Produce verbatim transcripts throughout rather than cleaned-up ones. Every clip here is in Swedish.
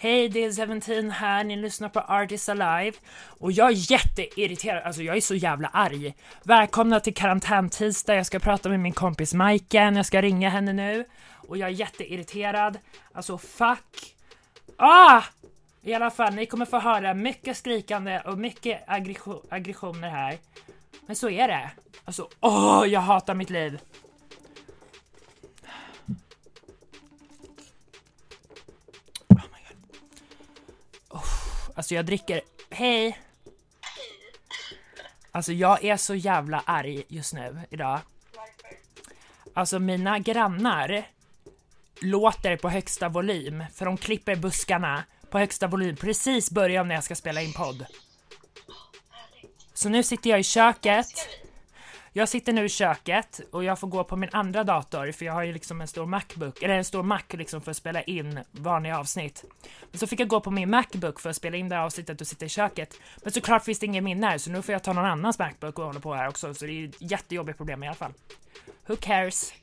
Hej, det är Seventeen här, ni lyssnar på Artists Alive. Och jag är jätteirriterad, alltså jag är så jävla arg. Välkomna till karantäntisdag, jag ska prata med min kompis Majken, jag ska ringa henne nu. Och jag är jätteirriterad, alltså fuck. Ah! I alla fall, ni kommer få höra mycket skrikande och mycket aggression, aggressioner här. Men så är det. Alltså, åh, jag hatar mitt liv. Alltså jag dricker, hej. Alltså jag är så jävla arg just nu idag. Varför? Alltså mina grannar låter på högsta volym, för de klipper buskarna på högsta volym precis början när jag ska spela in podd. Så nu sitter jag i köket. Jag sitter nu i köket och jag får gå på min andra dator, för jag har ju liksom en stor Macbook, eller en stor Mac liksom för att spela in vanliga avsnitt. Men så fick jag gå på min Macbook för att spela in det här avsnittet och sitta i köket. Men såklart finns det ingen minne här, så nu får jag ta någon annans Macbook och hålla på här också, så det är ett jättejobbigt problem i alla fall. Who cares?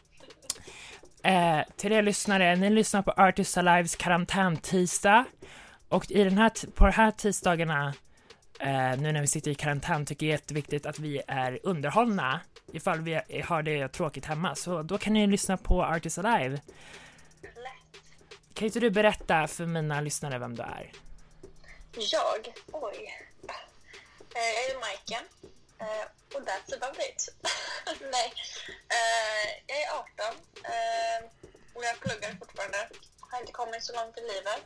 Eh, till er lyssnare, ni lyssnar på Artists Alives karantäntisdag. Och i den här t- på de här tisdagarna, Uh, nu när vi sitter i karantän, tycker jag det är jätteviktigt att vi är underhållna ifall vi har det tråkigt hemma. Så då kan ni lyssna på Artists Alive. Lätt. Kan inte du berätta för mina lyssnare vem du är? Jag? Oj. Eh, jag är Majken. Eh, och that's about it. Nej. Eh, jag är arton. Eh, och jag pluggar fortfarande. Har inte kommit så långt i livet.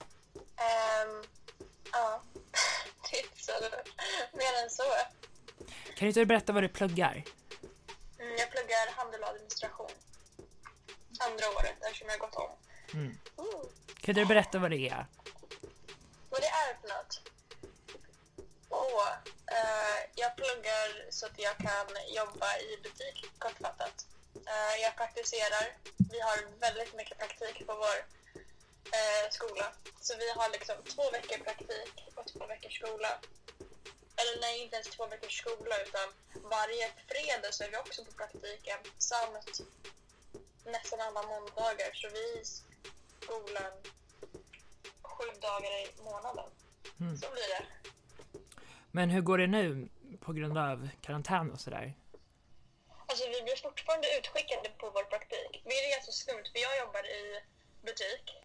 Eh, ja. Det är inte så mer än så. Kan inte du berätta vad du pluggar? Mm, jag pluggar handel och administration. Andra året, eftersom jag har gått om. Mm. Mm. Kan du berätta vad det är? Vad det är för något? Åh, eh, jag pluggar så att jag kan jobba i butik, kortfattat. Eh, jag praktiserar. Vi har väldigt mycket praktik på vår eh, skola. Så vi har liksom två veckor praktik och två veckors skola. Eller nej, inte ens två veckors skola, utan varje fredag så är vi också på praktiken. Samt nästan alla måndagar. Så vi är i skolan sju dagar i månaden. Mm. Så blir det. Men hur går det nu på grund av karantän och sådär? Alltså vi blir fortfarande utskickade på vår praktik. Vi är ganska skumt, för jag jobbar i butik.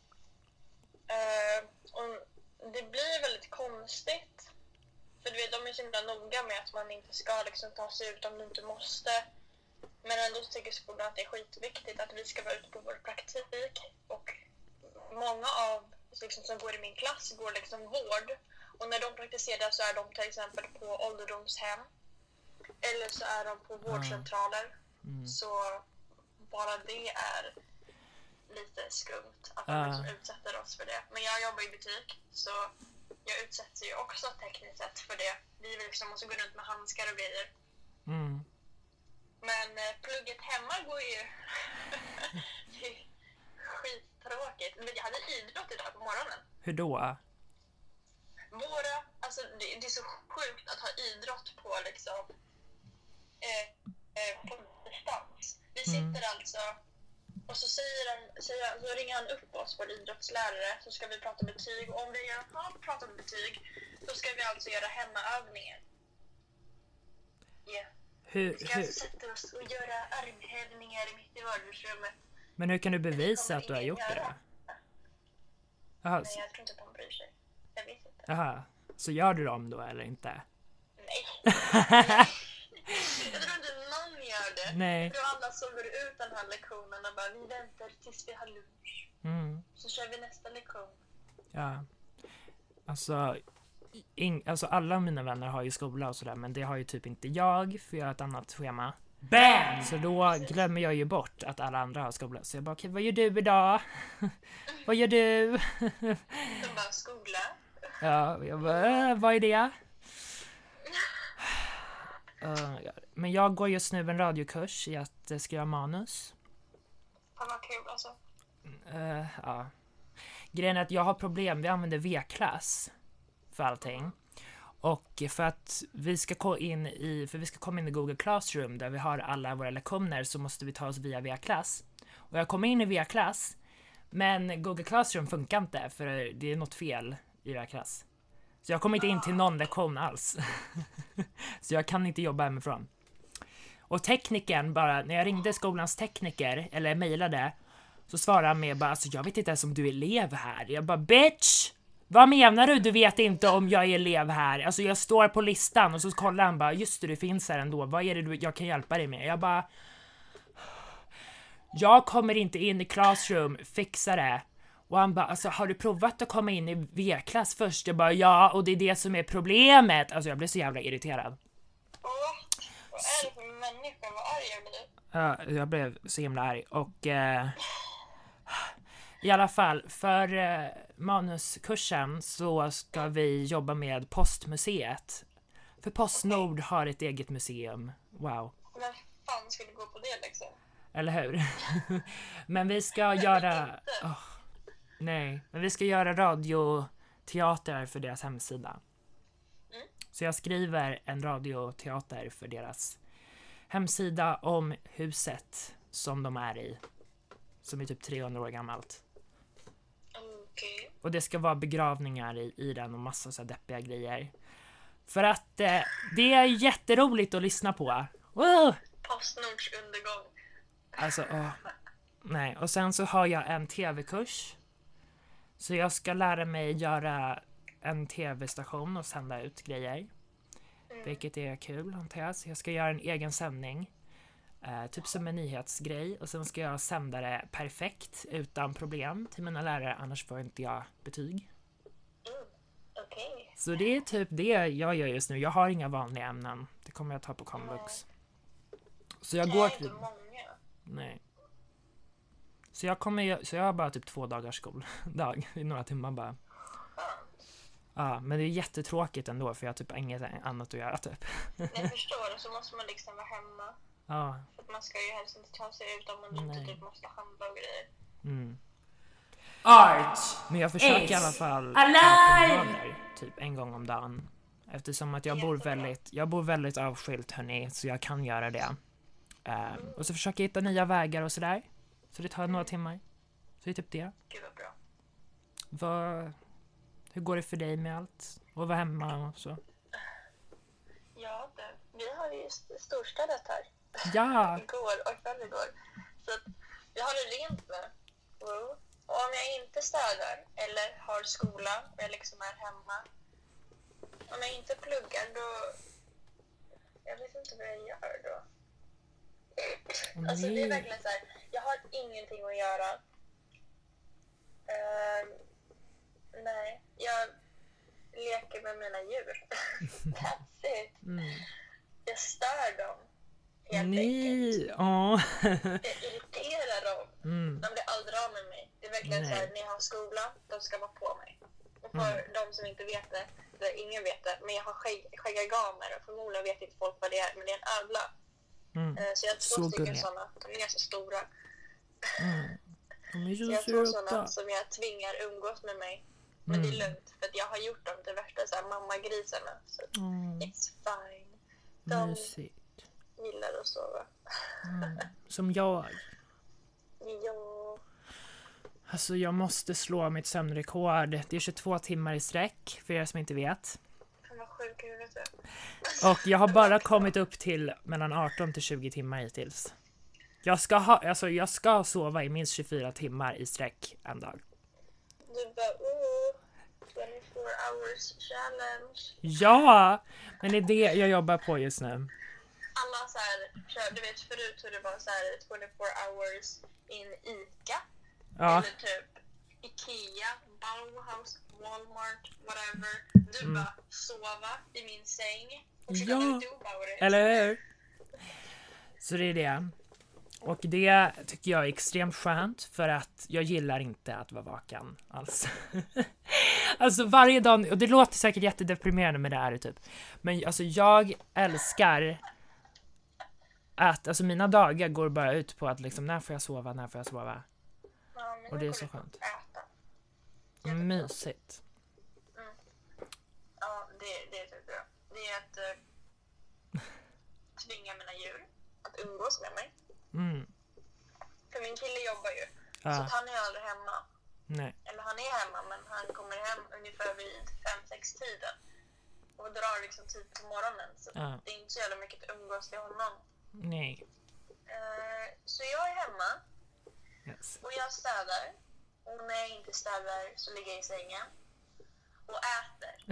Uh, och det blir väldigt konstigt. För du vet, de är så himla noga med att man inte ska liksom ta sig ut om du inte måste. Men ändå tycker skolan att det är skitviktigt att vi ska vara ute på vår praktik. Och många av liksom, som går i min klass går liksom vård. Och när de praktiserar så är de till exempel på ålderdomshem. Eller så är de på vårdcentraler. Mm. Så bara det är lite skumt att de Uh. liksom utsätter oss för det. Men jag jobbar i butik, så jag utsätts ju också tekniskt sett för det. Vi liksom måste gå runt med handskar och grejer. Mm. Men eh, plugget hemma går ju det är skittråkigt. Men jag hade idrott idag på morgonen. Hur då? Våra, alltså det, det är så sjukt att ha idrott på liksom eh, eh, på distans. Vi sitter Mm. alltså. Och så, säger han, säger, så ringer han upp oss, vår idrottslärare, så ska vi prata betyg. Och om vi redan har pratat betyg, då ska vi alltså göra hemmaövningar. Yeah. Hur, Vi ska hur? alltså sätta oss och göra armhävningar mitt i vardagsrummet. Men hur kan du bevisa att du har gjort det? Jaha, Nej, jag tror inte att de bryr sig. Jag vet inte. jaha. Så gör du dem då eller inte? Nej. Jag tror inte någon gör det. Nej. Jag tror alla sover ut den här lektionen och bara, vi väntar tills vi har lunch. Mm. Så kör vi nästa lektion. Ja. Alltså, in, alltså alla mina vänner har ju skola och sådär, men det har ju typ inte jag, för jag har ett annat schema. Bam! Så då glömmer jag ju bort att alla andra har skola. Så jag bara, okej, vad gör du idag? Vad gör du? De bara, skola. Ja, jag bara, äh, vad är det? Uh, men jag går just nu en radiokurs i att uh, skriva manus. Fan vad kul alltså. Uh, ja. Grejen är att jag har problem, vi använder V-klass för allting. Och för att vi ska gå in i, för vi ska komma in i Google Classroom där vi har alla våra lektioner, så måste vi ta oss via V-klass. Och jag kommer in i V-klass, Men Google Classroom funkar inte för det är något fel i räknas. Så jag kommer inte in till någon lektion alls. Så jag kan inte jobba hemifrån. Och teknikern bara, när jag ringde skolans tekniker eller mejlade, så svarade han med bara, alltså jag vet inte ens om du är elev här. Jag bara, bitch! Vad menar du? Du vet inte om jag är elev här. Alltså jag står på listan och så kollar han bara, just det, du finns här ändå. Vad är det du, jag kan hjälpa dig med? Jag bara, jag kommer inte in i Classroom, fixa det. Och han bara, alltså har du provat att komma in i V-klass först? Jag bara, ja, och det är det som är problemet. Alltså jag blev så jävla irriterad. Åh, vad är det för människa? Vad arg jag blir. Ja, jag blev så himla arg. Och eh, i alla fall, för eh, manuskursen så ska vi jobba med Postmuseet. För Postnord har ett eget museum. Wow. Men fan skulle gå på det liksom? Eller hur? Men vi ska göra... Oh, nej, men vi ska göra radioteater för deras hemsida. Mm. Så jag skriver en radioteater för deras hemsida om huset som de är i. Som är typ trehundra år gammalt. Okay. Och det ska vara begravningar i, i den och massa så här deppiga grejer. För att eh, det är jätteroligt att lyssna på. Wow! Postnords undergång. Alltså, åh. Nej. Och sen så har jag en tv-kurs. Så jag ska lära mig göra en tv-station och sända ut grejer. Mm. Vilket är kul, antar jag. Så jag ska göra en egen sändning. Eh, typ som en nyhetsgrej. Och sen ska jag sända det perfekt, utan problem till mina lärare. Annars får inte jag betyg. Mm. Okay. Så det är typ det jag gör just nu. Jag har inga vanliga ämnen. Det kommer jag ta på komvux. Så jag går till... Nej. Så jag kommer så jag har bara typ två dagars skoldag i några timmar bara. Ja, men det är jättetråkigt ändå för jag har typ inget annat att göra typ. Jag förstår, och så måste man liksom vara hemma. Ja. För att man ska ju helst inte ta sig ut om man inte typ måste handla och grejer. Mm. Art. Men jag försöker i alla fall alive! typ en gång om dagen. Eftersom att jag bor väldigt jag bor väldigt avskilt, hörni, så jag kan göra det. Um, och så försöker jag hitta nya vägar och sådär. Så det tar några timmar. Så det är typ det. Gud vad bra. Vad, hur går det för dig med allt? Och vara hemma och så? Ja, det, vi har ju storstädat här. Ja! Igår och förrgår. Så att vi har det rent nu. Och om jag inte städar eller har skola och jag liksom är hemma. Om jag inte pluggar då... Jag vet inte vad jag gör då. Alltså det är verkligen så här, jag har ingenting att göra. Uh, nej, jag leker med mina djur. That's it. Mm. Jag stör dem. Helt Nej, enkelt. åh. Jag irriterar dem. Mm. De blir aldrig av med mig. Det är verkligen Nej. så här, när jag har skola, de ska vara på mig. Och för Mm. de som inte vet det, eller ingen vet det, men jag har skägg, skäggagamer och förmodligen vet inte folk vad det är, men det är en ödla. Mm. Så jag har två Så stycken gulliga. sådana, de är så stora. Mm. De är Så så jag har två sådana söta. som jag tvingar umgås med mig. Men det är Mm. lugnt, för att jag har gjort dem till värsta så här mammagrisarna. Så Mm. it's fine. De Mysigt. gillar att sova. Mm. Som jag. Ja. Alltså jag måste slå mitt sömnrekord. Det är tjugotvå timmar i sträck, för er som inte vet. Han var sjuk i huvudet. Och jag har bara kommit upp till mellan arton till tjugo timmar hittills. Jag ska, ha, alltså jag ska sova i minst tjugofyra timmar i sträck en dag. Du bara, oh, twenty-four hours challenge. Ja, men det är det jag jobbar på just nu. Alla så här, kör, du vet förut hur det var så här twenty-four hours in Ica. Ja, Eller typ Ikea, Bauhaus, Walmart, whatever. Du Mm. bara sova i min säng. Och så Ja, kan du do about it. eller hur? Så det är det. Och det tycker jag är extremt skönt, för att jag gillar inte att vara vaken alls. Alltså varje dag, och det låter säkert jättedeprimerande med det här typ. Men alltså jag älskar att, alltså mina dagar går bara ut på att liksom, när får jag sova, när får jag sova. Ja, men Och nu det är går så du skönt. att äta. Mysigt. Ja, det, det är typ bra. Det är att uh, tvinga mina djur att umgås med mig. Mm. För min kille jobbar ju. Så Ja. att han är aldrig hemma. Nej. Eller han är hemma, men han kommer hem ungefär vid fem sex tiden. Och drar liksom tid på morgonen. Så Ja. det är inte så jävla mycket att umgås till honom. Nej. Eh, så jag är hemma. Yes. Och jag städar. Och när jag inte städar så ligger jag i sängen. Och äter.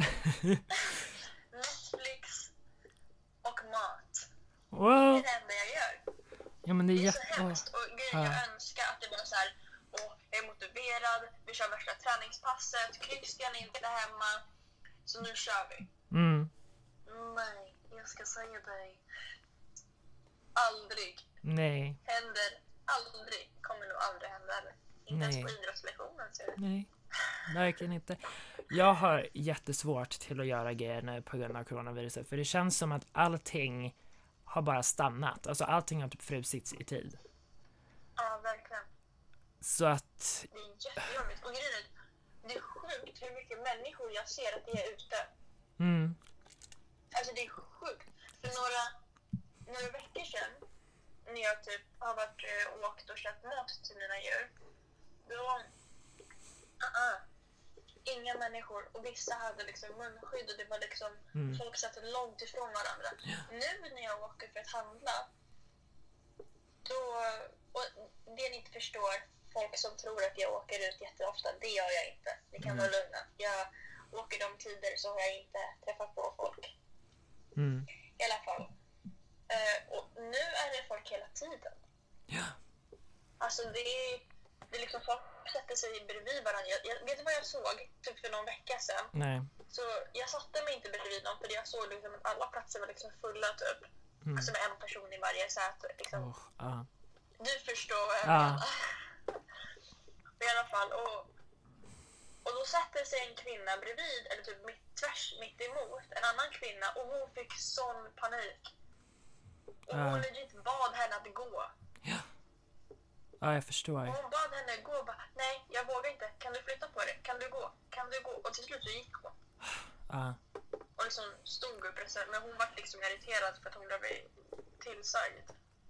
Netflix och mat. Det Wow. är det enda jag gör. Ja, men det är Det är så jätte... hemskt. Och grejen, jag önskar att det var så här. Åh, jag är motiverad. Vi kör värsta träningspasset. Christian är inte hemma. Så nu kör vi. Mm. Nej, jag ska säga dig. Aldrig. Nej. Händer aldrig. Kommer nog aldrig hända. Inte Nej. ens på idrottslektionen. Så. Nej. Verkligen inte. Jag har jättesvårt till att göra grejer nu på grund av coronaviruset. För det känns som att allting har bara stannat. Alltså allting har typ frusits i tid. Ja, verkligen. Så att... Det är jättejobbigt. Och grejen är, det är sjukt hur mycket människor jag ser att det är ute. Mm. Alltså det är sjukt. För några, några veckor sedan, när jag typ har varit och åkt och köpt mat till mina djur, då... Uh-uh. Inga människor. Och vissa hade liksom munskydd och det var liksom... Mm. Folk satt långt ifrån varandra. Ja. Nu när jag åker för att handla, då... Och det ni inte förstår, folk som tror att jag åker ut jätteofta, det gör jag inte. Ni kan Mm. vara lugna. Jag åker de tider så har jag inte träffat på folk. Mm. I alla fall. Eh, och nu är det folk hela tiden. Ja. Alltså det är, det är liksom folk sätter sig bredvid varandra. Jag, jag, vet du vad jag såg typ för någon vecka sedan? Nej. Så jag satte mig inte bredvid någon för jag såg liksom att alla platser var liksom fulla typ. Mm. Alltså med en person i varje säte. Liksom. Oh, ah. Du förstår vad jag Ja. menar. I alla fall. Och, och då sätter sig en kvinna bredvid, eller typ mitt, tvärs mitt emot en annan kvinna och hon fick sån panik. Och hon Ja. legit bad henne att gå. Ja. Ja, jag förstår. Och hon bad henne gå och bara, nej jag vågar inte. Kan du flytta på dig? Kan du gå? Kan du gå? Och till slut så gick hon. Ja. Och liksom stod upp. Men hon var liksom irriterad för att hon blev tillsagd.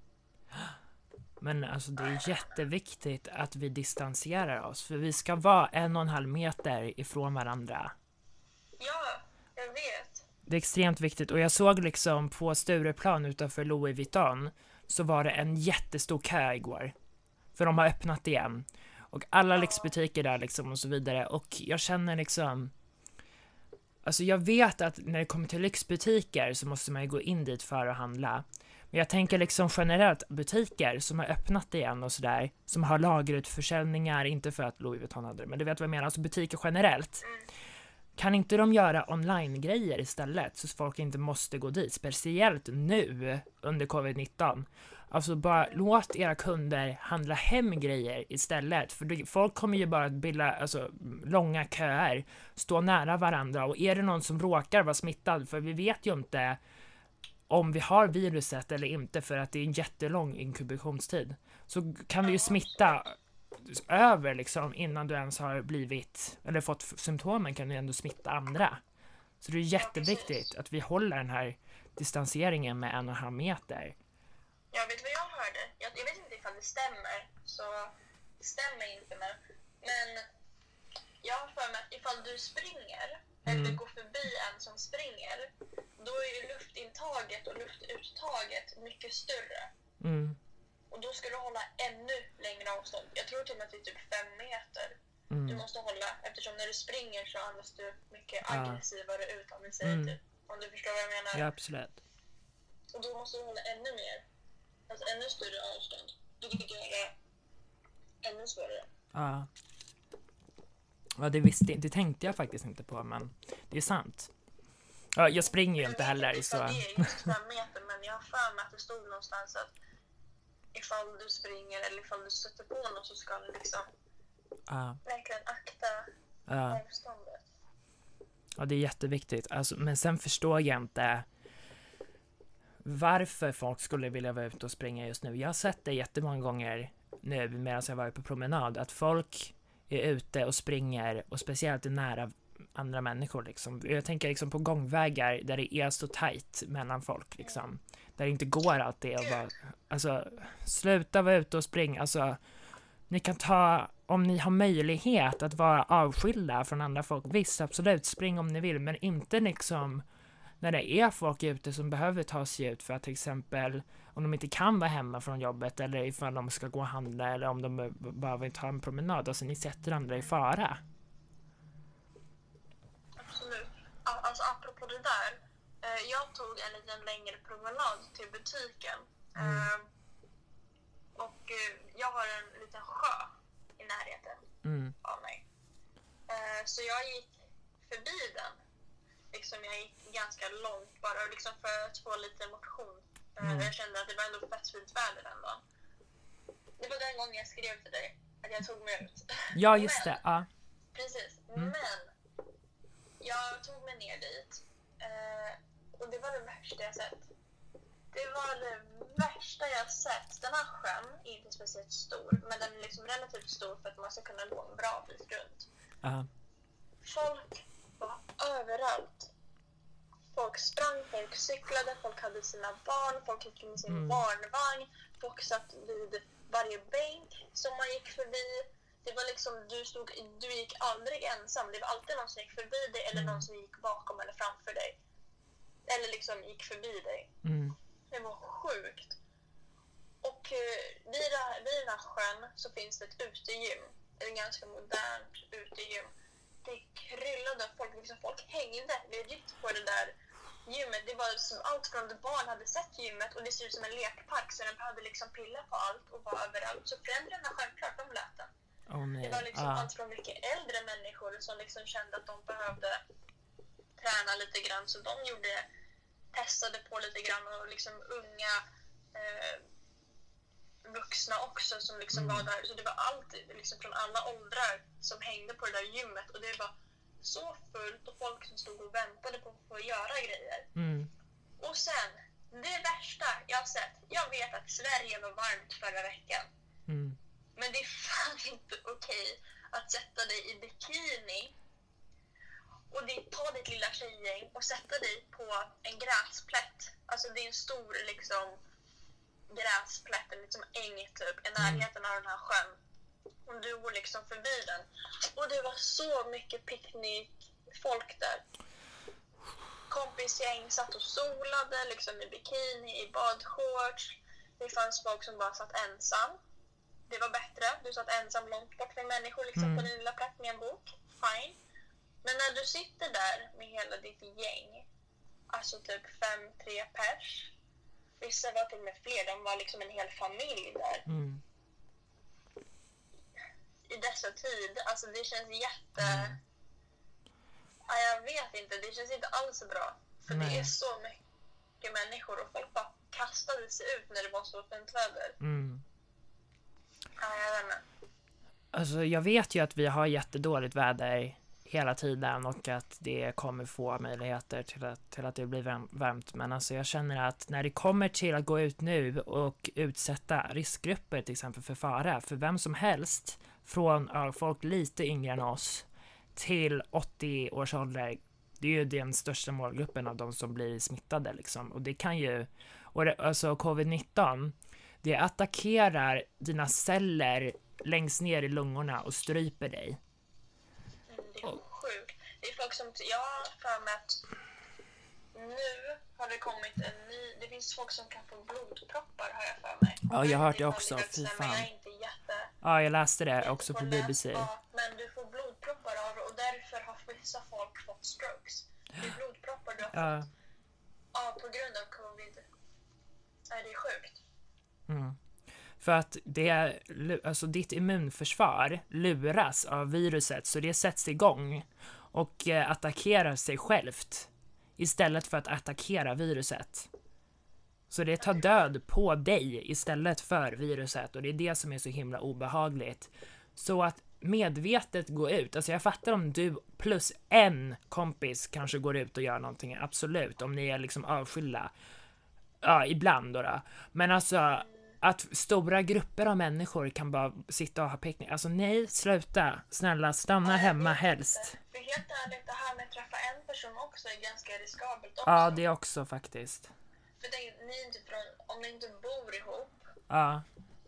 Men alltså det är jätteviktigt att vi distanserar oss. För vi ska vara en och en halv meter ifrån varandra. Ja, jag vet. Det är extremt viktigt. Och jag såg liksom på Stureplan utanför Louis Vuitton, så var det en jättestor kö igår. För de har öppnat igen. Och alla lyxbutiker där liksom och så vidare. Och jag känner liksom... Alltså jag vet att när det kommer till lyxbutiker så måste man ju gå in dit för att handla. Men jag tänker liksom generellt butiker som har öppnat igen och sådär, som har lagerutförsäljningar, inte för att Louis Vuitton hade det, men du vet vad jag menar, alltså butiker generellt. Kan inte de göra online-grejer istället så folk inte måste gå dit, speciellt nu under covid nitton? Alltså bara låt era kunder handla hem grejer istället, för det, folk kommer ju bara att bilda alltså, långa köer, stå nära varandra, och är det någon som råkar vara smittad, för vi vet ju inte om vi har viruset eller inte, för att det är en jättelång inkubationstid, så kan vi ju smitta över liksom innan du ens har blivit eller fått symptomen, kan du ändå smitta andra. Så det är jätteviktigt att vi håller den här distanseringen med en och en halv meter. Jag vet vad jag hörde. Jag, jag vet inte ifall det stämmer, så det stämmer inte nu. Men jag har för mig att ifall du springer Mm. eller går förbi en som springer, då är ju luftintaget och luftuttaget mycket större. Mm. Och då ska du hålla ännu längre avstånd. Jag tror till och med att det är typ fem meter. Mm. Du måste hålla, eftersom när du springer så andas du mycket Ja. aggressivare utandning, säger Mm. typ. Om du förstår vad jag menar. Ja, absolut. Och då måste du hålla ännu mer. Alltså ännu större avstånd. Vilket gör det ännu svårare. Ja. Ja, det visste det tänkte jag faktiskt inte på, men det är sant. Ja, jag springer ju inte heller, så... så... Det är just fem meter, men jag har för mig att det stod någonstans att ifall du springer eller ifall du stöter på någon så ska du liksom Ja. verkligen akta Ja. avståndet. Ja, det är jätteviktigt. Alltså, men sen förstår jag inte varför folk skulle vilja vara ute och springa just nu. Jag har sett det jättemånga gånger nu medan jag varit på promenad, att folk är ute och springer, och speciellt är nära andra människor liksom. Jag tänker liksom på gångvägar där det är så tajt mellan folk liksom. Där det inte går alltid att vara, alltså sluta vara ute och springa, alltså ni kan ta, om ni har möjlighet att vara avskilda från andra folk, visst absolut, spring om ni vill, men inte liksom när det är folk ute som behöver ta sig ut för att till exempel om de inte kan vara hemma från jobbet eller ifall de ska gå och handla eller om de behöver ta en promenad, alltså ni sätter andra i fara. Absolut. Alltså apropå det där, jag tog en liten längre promenad till butiken. Mm. Och jag har en liten sjö i närheten mm. av mig. Så jag gick förbi den. Liksom jag gick ganska långt bara liksom för att få lite motion. Mm. Jag kände att det var ändå fett fint väder den dagen. Det var den gången jag skrev till dig att jag tog mig ut. Ja, just Men, det. Ja. Precis. Mm. Men jag tog mig ner dit. Och det var det värsta jag sett. Det var det värsta jag sett. Den här sjön är inte speciellt stor, men den är liksom relativt stor för att man ska kunna gå en bra bit runt. Uh-huh. Folk var överallt. Folk sprang, folk cyklade, folk hade sina barn, folk gick med sin mm. barnvagn, folk satt vid varje bänk som man gick förbi. Det var liksom, du, stod, du gick aldrig ensam, det var alltid någon som gick förbi dig eller mm. någon som gick bakom eller framför dig. Eller liksom gick förbi dig. Mm. Det var sjukt. Och eh, vid, vid den här sjön så finns det ett utegym. Ett ganska modernt utegym. Det kryllade folk, liksom folk hängde legit på det där gymmet. Det var som allt från att barn hade sett gymmet och det ser ut som en lekpark så de hade liksom pilla på allt och var överallt. Så föräldrarna självklart, de lät den. Oh, nej. Det var liksom ah. allt från mycket äldre människor som liksom kände att de behövde träna lite grann så de gjorde testade på lite grann och liksom unga eh, vuxna också som liksom mm. var där. Så det var alltid liksom från alla åldrar som hängde på det där gymmet och det var så fullt och folk som stod och väntade på att få göra grejer. Mm. Och sen, det värsta jag har sett, jag vet att Sverige var varmt förra veckan. Mm. Men det är fan inte okej att sätta dig i bikini och det, ta ditt lilla tjejgäng och sätta dig på en gräsplätt. Alltså det är en stor liksom gräsplätt, en liksom äng typ i närheten av den här sjön. Och du går liksom förbi den. Och det var så mycket picknickfolk där. Kompisgäng satt och solade liksom i bikini, i badshorts. Det fanns folk som bara satt ensam. Det var bättre. Du satt ensam långt bort från människor liksom mm. på din lilla plätt med en bok. Fine. Men när du sitter där med hela ditt gäng, alltså typ fem, tre pers, vissa var till och med fler, de var liksom en hel familj där. Mm. I dessa tid, alltså det känns jätte... Mm. Ja, jag vet inte, det känns inte alls bra. För Nej. Det är så mycket människor och folk bara kastade sig ut när det var så fint väder. Mm. Ja, jag vet inte. Alltså jag vet ju att vi har jättedåligt väder hela tiden och att det kommer få möjligheter till att, till att det blir varmt. Men alltså jag känner att när det kommer till att gå ut nu och utsätta riskgrupper till exempel för fara, för vem som helst från ja, folk lite yngre än oss till åttio års ålder, det är ju den största målgruppen av de som blir smittade liksom. Och det kan ju, och det, alltså covid nitton, det attackerar dina celler längst ner i lungorna och stryper dig. Det är sjukt. Det är folk som, jag har för mig att nu har det kommit en ny, det finns folk som kan få blodproppar har jag för mig. Ja, jag har hört det också, fy fan. Jag är inte jätte... Ja, jag läste det också på B B C. Ja, men du får blodproppar av det och därför har vissa folk fått strokes. Det är blodproppar du har ja. fått ja, på grund av covid. Nej, det är sjukt. Mm. För att det är, alltså ditt immunförsvar luras av viruset så det sätts igång och eh, attackerar sig självt istället för att attackera viruset. Så det tar död på dig istället för viruset och det är det som är så himla obehagligt. Så att medvetet gå ut, alltså jag fattar om du plus en kompis kanske går ut och gör någonting, absolut, om ni är liksom avskilda. Ja, ibland då, då. Men alltså att stora grupper av människor kan bara sitta och ha picknick. Alltså nej, sluta. Snälla, stanna ja, hemma helst. För helt ärligt, det här med att träffa en person också är ganska riskabelt också. Ja, det är också faktiskt. För det, ni är inte från, om ni inte bor ihop ja.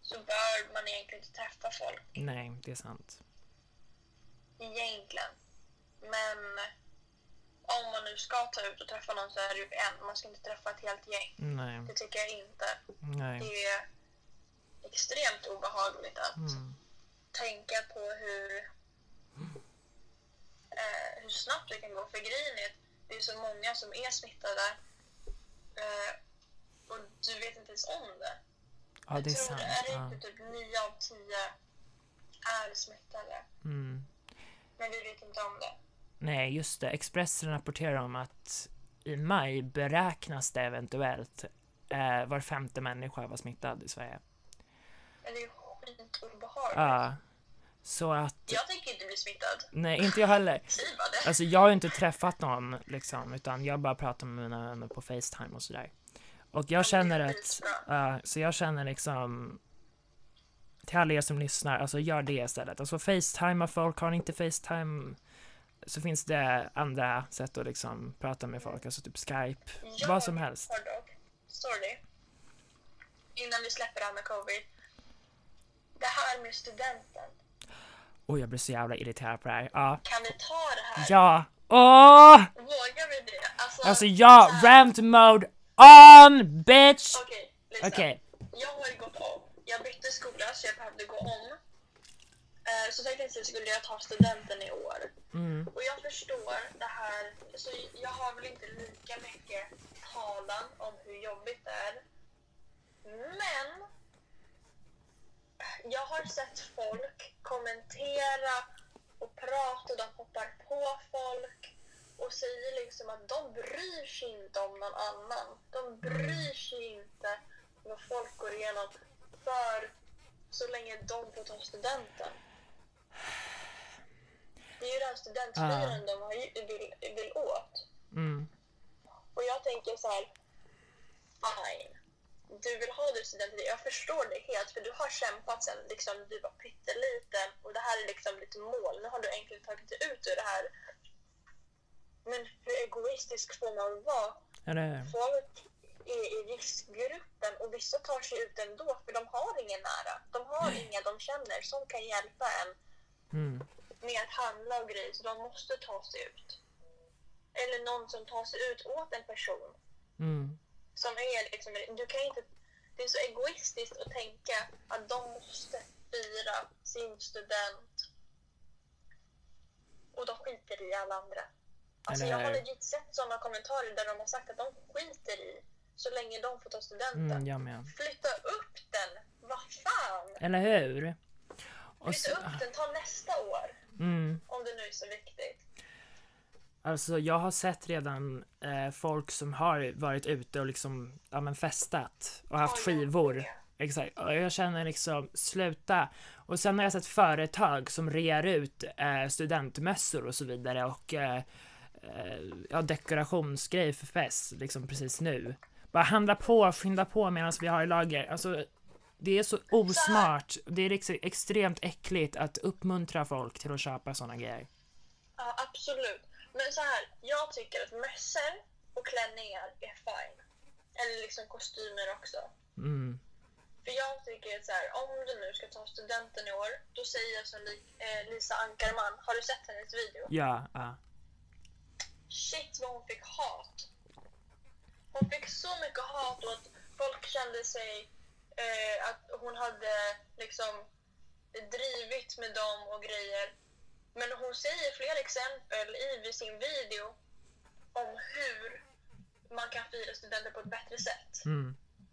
så bör man egentligen inte träffa folk. Nej, det är sant. Egentligen. Men om man nu ska ta ut och träffa någon så är det ju en. Man ska inte träffa ett helt gäng. Nej. Det tycker jag inte. Nej. Det är extremt obehagligt att Mm. tänka på hur, eh, hur snabbt det kan gå. För grejen är att det är så många som är smittade eh, och du vet inte ens om det. Ja, det är jag tror sant. det är Ja. inte typ nio av tio är smittade. Mm. Men vi vet inte om det. Nej, just det. Expressen rapporterar om att i maj beräknas det eventuellt eh, var femte människa var smittad i Sverige. Men det är ju skitobehagligt. Ja. Så att... Jag tänker inte bli smittad. Nej, inte jag heller. Säg bara det. Alltså jag har ju inte träffat någon liksom, utan jag bara pratar med mina vänner på FaceTime och sådär. Och jag känner att, uh, så jag känner liksom, till alla er som lyssnar, alltså gör det istället. Alltså FaceTime av folk, har ni inte FaceTime så finns det andra sätt att liksom prata med folk, alltså typ Skype, Jag vad som helst. har dock, sorry, innan vi släpper det här med covid, det här med studenten. Oj, jag blir så jävla irriterad på det här. Ja. Kan vi ta det här? Ja. Åh! Vågar vi det? Alltså, Alltså ja, så här- rant mode on, bitch! Okej, lyssna. Okej. Jag har ju gått om. Jag bytte skola så jag behövde gå om. Eh, Så tekniskt sett skulle jag ta studenten i år. Mm. Och jag förstår det här. Så jag har väl inte lika mycket talan om hur jobbigt det är. Men jag har sett folk kommentera och prata. De hoppar på folk och säger liksom att de bryr sig inte om någon annan. De bryr sig inte vad folk går igenom för så länge de får ta studenten. Det är ju den studentfiren de har, ju- vill, vill åt. Mm. Och jag tänker så här, fine. Du vill ha din studenten, jag förstår det helt för du har kämpat sen liksom, du var pytteliten och det här är liksom ditt mål. Nu har du äntligen tagit dig ut ur det här. Men hur egoistisk får man vara? Eller, Folk är i riskgruppen och vissa tar sig ut ändå för de har ingen nära. De har inga de känner som kan hjälpa en mm. med att handla och grejer så de måste ta sig ut. Eller någon som tar sig ut åt en person. Mm. Som är liksom, du kan inte, det är så egoistiskt att tänka att de måste fira sin student och de skiter i alla andra. Alltså Eller- jag har legit sett sådana kommentarer där de har sagt att de skiter i så länge de får ta studenten. Mm, jag med. Flytta upp den, vad fan? Eller hur? Och Flytta så, upp den, ta nästa år mm. om det nu är så viktigt. Alltså jag har sett redan eh, folk som har varit ute och liksom, ja men festat och haft Ja, skivor. jag vet. Exakt, och jag känner liksom, sluta. Och sen har jag sett företag som rear ut eh, studentmössor och så vidare och eh, eh, ja, dekorationsgrej för fest, liksom precis nu. Bara handla på, skynda på medan vi har i lager. Alltså, det är så osmart. Det är liksom extremt äckligt att uppmuntra folk till att köpa såna grejer. Ja, absolut. Men så här, jag tycker att mössor och klänningar är fine. Eller liksom kostymer också. Mm. För jag tycker att så här, om du nu ska ta studenten i år, då säger jag som li- eh, Lisa Ankarman. Har du sett hennes video? Ja, ja. Shit vad hon fick hat. Hon fick så mycket hat och att folk kände sig eh, att hon hade liksom drivit med dem och grejer. Men hon säger fler exempel i sin video om hur man kan fira studenter på ett bättre sätt. Mm.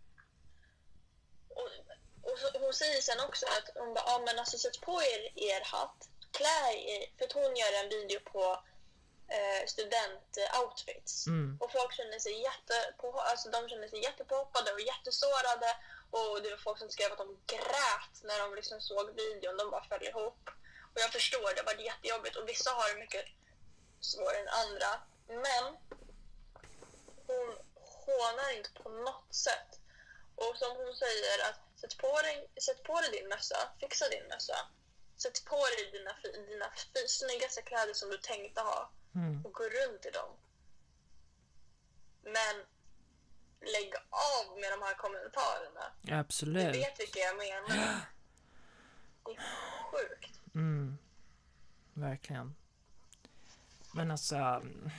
Och, och så, hon säger sen också att hon bara, ah, men alltså sätt på er, er hatt, klä er, för att hon gör en video på eh, student-outfits. Mm. Och folk känner sig jätte, på, alltså de känner sig jättepåhoppade och jättesårade. Och det var folk som skrev att de grät när de liksom såg videon, de bara föll ihop. Och jag förstår, det var jättejobbigt och vissa har det mycket svårare än andra. Men hon hånar inte på något sätt. Och som hon säger, att sätt på dig, sätt på dig din mössa, fixa din mössa. Sätt på dig dina, dina snyggaste kläder som du tänkte ha Mm. och gå runt i dem. Men lägg av med de här kommentarerna. Absolut. Du vet vilka jag menar. Det är sjukt. Mm. Verkligen. Men alltså,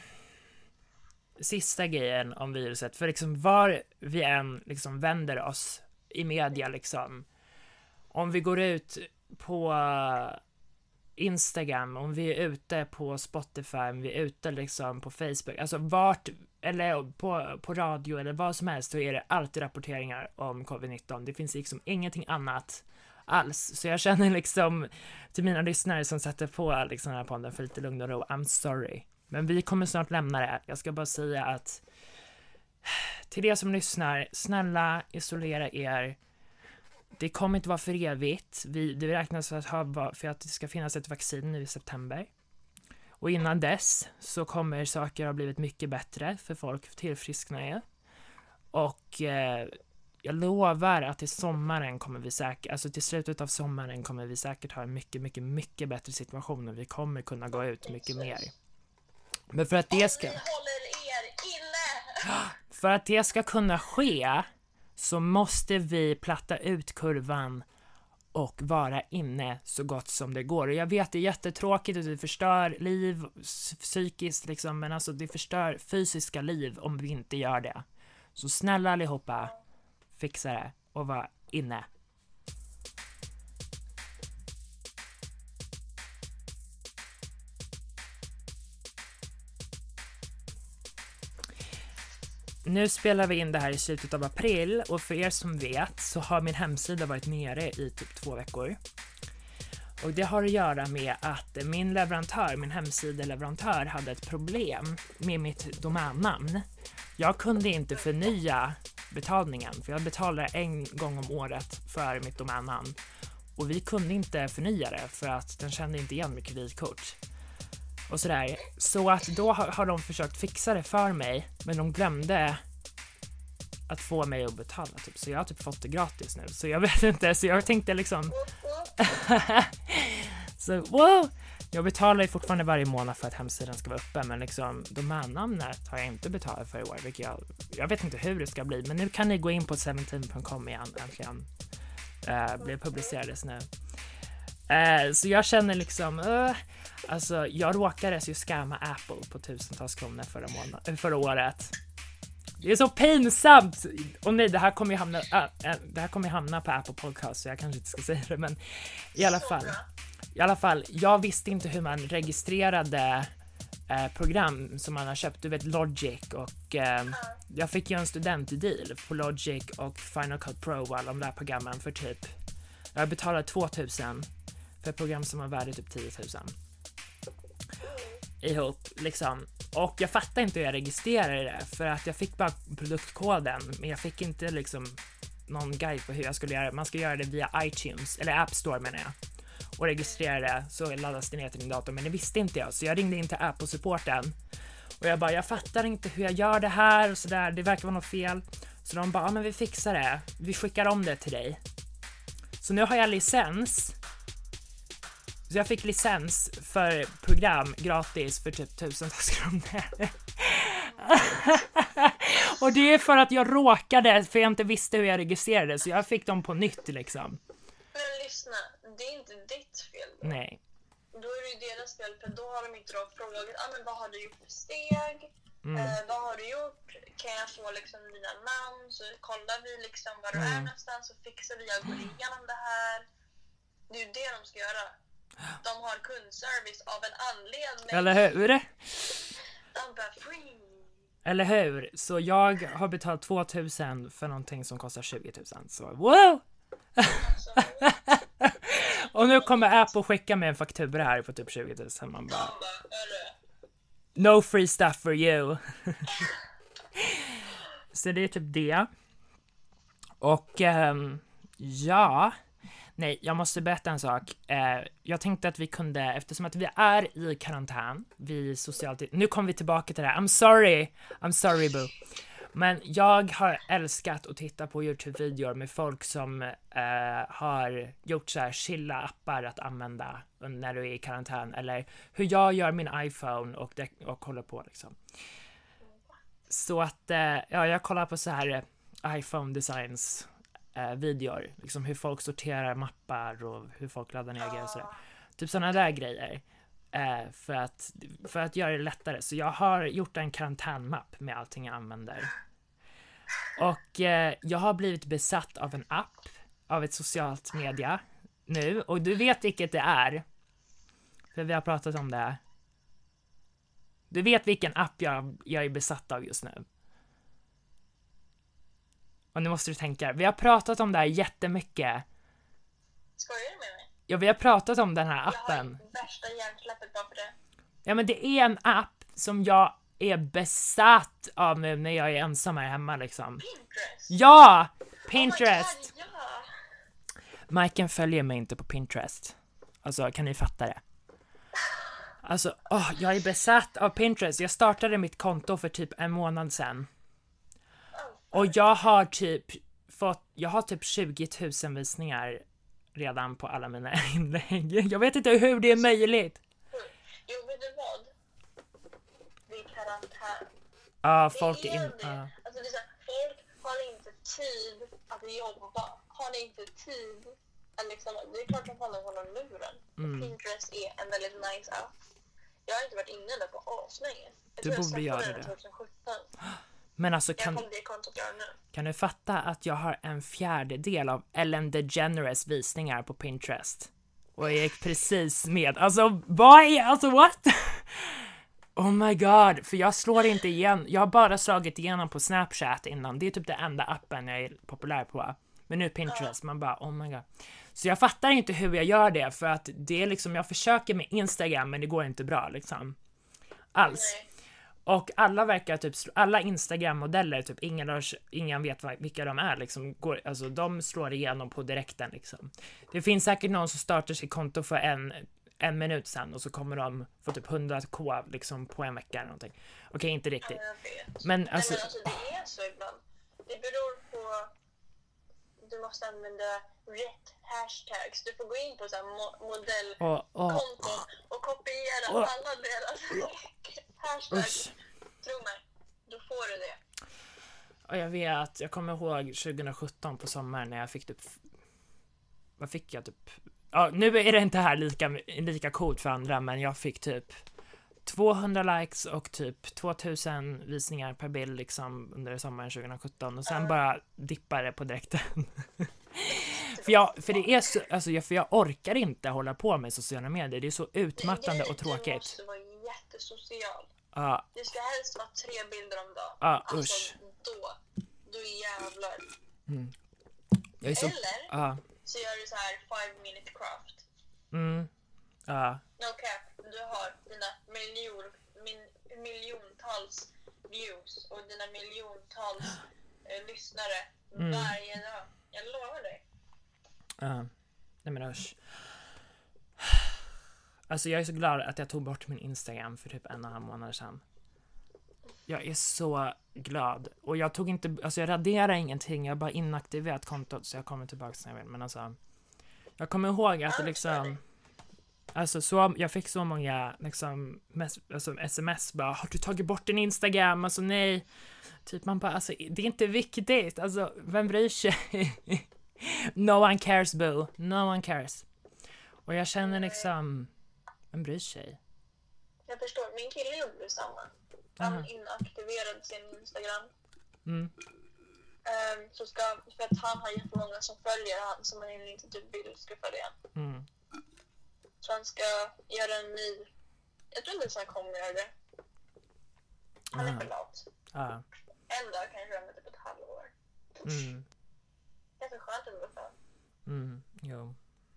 sista grejen om viruset, för liksom var vi än liksom vänder oss i media liksom, om vi går ut på Instagram, om vi är ute på Spotify, om vi är ute liksom på Facebook, alltså vart, eller på, på radio eller vad som helst, så är det alltid rapporteringar om covid nitton. Det finns liksom ingenting annat alls. Så jag känner liksom till mina lyssnare som sätter på liksom den här podden för lite lugn och ro, I'm sorry. Men vi kommer snart lämna det. Jag ska bara säga att till er som lyssnar, snälla isolera er. Det kommer inte vara för evigt. Vi, det räknas för att, ha, för att det ska finnas ett vaccin nu i september. Och innan dess så kommer saker ha blivit mycket bättre för folk tillfrisknar er. Och eh, jag lovar att till sommaren kommer vi säkert, alltså till slutet av sommaren kommer vi säkert ha en mycket, mycket, mycket bättre situation och vi kommer kunna gå ut mycket mer. Men för att det ska... Om ni håller er inne! För att det ska kunna ske så måste vi platta ut kurvan och vara inne så gott som det går. Och jag vet det är jättetråkigt och det förstör liv psykiskt liksom, men alltså det förstör fysiska liv om vi inte gör det. Så snälla allihopa, fixa det och vara inne. Nu spelar vi in det här i slutet av april och för er som vet så har min hemsida varit nere i typ två veckor. Och det har att göra med att min leverantör, min hemsideleverantör hade ett problem med mitt domännamn. Jag kunde inte förnya betalningen för jag betalar en gång om året för mitt domännamn. Och vi kunde inte förnya det för att den kände inte igen mitt kreditkort. Och sådär. Så att då har, har de försökt fixa det för mig, men de glömde att få mig att betala typ. Så jag har typ fått det gratis nu. Så jag vet inte, så jag tänkte liksom så wow, jag betalar ju fortfarande varje månad för att hemsidan ska vara uppe, men liksom domännamnet har jag inte betalat för i år, vilket jag, jag vet inte hur det ska bli, men nu kan ni gå in på seventeen punkt com igen, äntligen uh, blev publicerades nu. Uh, så jag känner liksom uh, alltså jag råkades ju scamma Apple på tusentals kronor förra, månad, förra året. Det är så pinsamt. Och nej, det här kommer ju hamna äh, äh, det här kommer ju hamna på Apple Podcast, så jag kanske inte ska säga det, men i alla fall i alla fall, jag visste inte hur man registrerade eh, program som man har köpt, du vet Logic och eh, jag fick ju en studentdeal på Logic och Final Cut Pro och alla de där programmen för typ, jag betalade tvåtusen för ett program som var värde typ tiotusen ihop liksom. Och jag fattade inte hur jag registrerade det, för att jag fick bara produktkoden, men jag fick inte liksom någon guide på hur jag skulle göra det. Man ska göra det via iTunes, eller App Store menar jag, och registrera det, så laddas det ner till din dator, men det visste inte jag, så jag ringde in till Apple-supporten och jag bara, jag fattar inte hur jag gör det här och sådär, det verkar vara något fel. Så de bara, ja men vi fixar det, vi skickar om det till dig. Så nu har jag licens. Så jag fick licens för program gratis för typ tusentals kronor. Och det är för att jag råkade, för jag inte visste hur jag registrerade, så jag fick dem på nytt liksom. Men lyssna, det är inte ditt fel då. Nej. Då är det ju deras fel, för då har de inte då frågat, ah, men vad har du gjort för steg? Mm. Eh, vad har du gjort? Kan jag få liksom dina namn? Så kollar vi liksom var du Mm. är någonstans, så fixar vi och går igenom det här. Det är ju det de ska göra. De har kundservice av en anledning. Eller hur? De bara free. Eller hur? Så jag har betalat tvåtusen för någonting som kostar tjugotusen. Så wow! Alltså, Och nu kommer Apple skicka mig en faktura här på typ tjugotusen. Man bara, de bara, hörru. no free stuff for you. Så det är typ det. Och um, ja... Nej, jag måste berätta en sak. Eh, jag tänkte att vi kunde, eftersom att vi är i karantän, vi socialt... Nu kommer vi tillbaka till det här. I'm sorry, I'm sorry boo. Men jag har älskat att titta på YouTube-videor med folk som eh, har gjort så här chilla appar att använda när du är i karantän. Eller hur jag gör min iPhone och, det, och håller på liksom. så att, eh, ja, jag kollar på så här eh, iPhone designs eh, videor, liksom hur folk sorterar mappar och hur folk laddar ner grejer och sådär. Typ sådana där grejer. Eh, för, att, för att göra det lättare. Så jag har gjort en karantänmapp med allting jag använder. Och eh, jag har blivit besatt av en app, av ett socialt media nu. Och du vet vilket det är. För vi har pratat om det. Du vet vilken app jag, jag är besatt av just nu. Och nu måste du tänka. Vi har pratat om det här jättemycket. Skojar du med mig? Ja, vi har pratat om den här appen. Jag har värsta hjärnsläppet bara för det. Ja, men det är en app som jag är besatt av nu när jag är ensam här hemma liksom. Pinterest? Ja! Pinterest! Oh my God, ja! Majken följer mig inte på Pinterest. Alltså, kan ni fatta det? Alltså, åh, jag är besatt av Pinterest. Jag startade mitt konto för typ en månad sedan. Och jag har typ fått, jag har typ tjugo tusen visningar redan på alla mina inlägg. Jag vet inte hur det är möjligt. Jo, vet du vad? Det är karantän. Ja, folk är det in... är det. Ja. Alltså det är så här, folk har inte tid att jobba. Har ni inte tid att liksom, det är klart att man håller luren. Mm. Pinterest är en väldigt nice app. Jag har inte varit inne där på aslänge. Jag Du tror borde jag göra skaffade det. den tjugosjutton. Men alltså, Jag kan, kommer det kontot göra nu. kan du fatta att jag har en fjärdedel av Ellen DeGeneres visningar på Pinterest? Och jag gick precis med. Alltså, vad är, alltså what? Oh my god, för jag slår inte igen. Jag har bara slagit igenom på Snapchat innan. Det är typ det enda appen jag är populär på. Men nu Pinterest, man bara, oh my god. Så jag fattar inte hur jag gör det, för att det är liksom, jag försöker med Instagram, men det går inte bra liksom. Alls. Nej. Och alla verkar typ, alla Instagram-modeller, typ ingen, ingen vet vilka de är liksom, går, alltså de slår igenom på direkten liksom. Det finns säkert någon som startar sitt konto för en, en minut sen och så kommer de få typ hundra k liksom på en vecka eller någonting. Okej, okay, inte riktigt. Ja, jag vet. Men alltså, Nej, men alltså det är så ibland. Det beror på, du måste använda rätt hashtags. Du får gå in på så här mo- modellkonton och, och kopiera och, alla deras hashtags. Usch. Tro mig, då får du det. Och jag vet, jag kommer ihåg tjugosjutton på sommaren när jag fick typ, vad fick jag typ, ja, nu är det inte här lika, lika coolt för andra, men jag fick typ tvåhundra likes och typ tvåtusen visningar per bild liksom under sommaren tjugosjutton, och sen uh. bara dippar det på direkten. för, jag, för det är så, alltså jag, för jag orkar inte hålla på med sociala medier, det är så utmattande och tråkigt. Du måste vara jättesocial. Uh. Det ska helst vara tre bilder om dagen. Uh, alltså usch. då, då jävlar. Mm. Jag är så, Eller uh. så gör du så här five minute craft. Mm. Uh. No cap, du har dina miljon, min, miljontals views och dina miljontals eh, lyssnare mm. varje dag. Jag lovar dig. Ja, uh. nej men usch. Alltså jag är så glad att jag tog bort min Instagram för typ en och en halv månad sedan. Jag är så glad. Och jag tog inte, alltså jag raderar ingenting, jag har bara inaktiverat kontot så jag kommer tillbaka när jag vill. Men alltså, jag kommer ihåg att det liksom, alltså så, jag fick så många liksom, mes, alltså sms bara, har du tagit bort din Instagram? Alltså nej, typ man bara, alltså det är inte viktigt, alltså vem bryr sig? No one cares boo, no one cares. Och jag känner liksom, vem bryr sig? Jag förstår, min kille gjorde detsamma. Han uh-huh. inaktiverade sin Instagram. Mm. Um, så ska, för att han har jättemånga som följer han som han inte typ vill ska följa. Mm. Så han ska göra en ny, jag tror inte att han kommer göra det. Han uh-huh. är för lat. Uh. En dag kan jag göra med typ ett halvår. Mm. Det är så skönt ändå för. Mm, jo.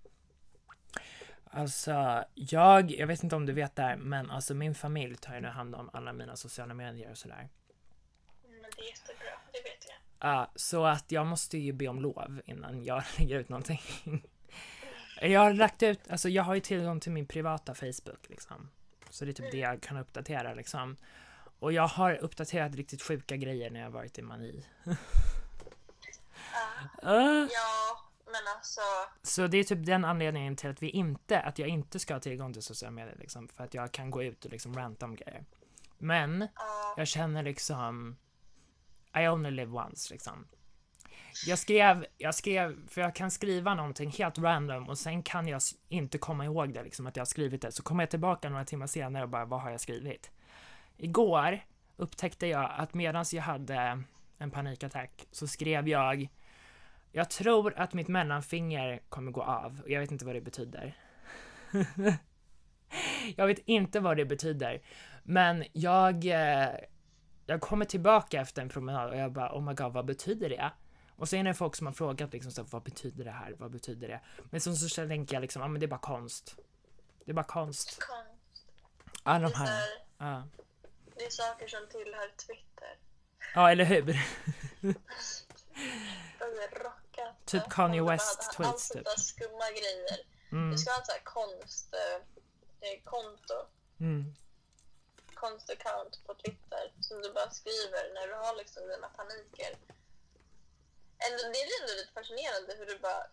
Alltså, jag, jag vet inte om du vet det här, men alltså min familj tar ju nu hand om alla mina sociala medier och sådär. Mm, men det är jättebra, det vet jag. Ja, uh, så att jag måste ju be om lov innan jag lägger ut någonting. Jag har lagt ut, alltså jag har ju tillgång till min privata Facebook liksom. Så det är typ mm. det jag kan uppdatera liksom. Och jag har uppdaterat riktigt sjuka grejer när jag har varit i mani. uh, uh. Ja. Men alltså... Så det är typ den anledningen till att vi inte, att jag inte ska ha tillgång till sociala medier liksom, för att jag kan gå ut och liksom ranta om grejer. Men uh. Jag känner liksom I only live once liksom. Jag skrev, jag skrev, för jag kan skriva någonting helt random och sen kan jag inte komma ihåg det liksom, att jag har skrivit det. Så kommer jag tillbaka några timmar senare och bara, vad har jag skrivit? Igår upptäckte jag att medan jag hade en panikattack så skrev jag, jag tror att mitt mellanfinger kommer gå av och jag vet inte vad det betyder. Jag vet inte vad det betyder, men jag jag kommer tillbaka efter en promenad och jag bara, oh my god, vad betyder det? Och sen är det folk som har frågat liksom, så, vad betyder det här? Vad betyder det? Men så, så tänker jag liksom, ja ah, men det är bara konst. Det är bara konst. Konst. Ja, de här. Ja. Det är saker som tillhör Twitter. Ja, eller hur? De är rockat. Typ Kanye West tweets. Allt typ. Skumma grejer. Mm. Du ska ha ett så här konst eh, konto. Mm. Konstaccount på Twitter som du bara skriver när du har liksom dina paniker. Ändå, det är ändå lite fascinerande hur du bara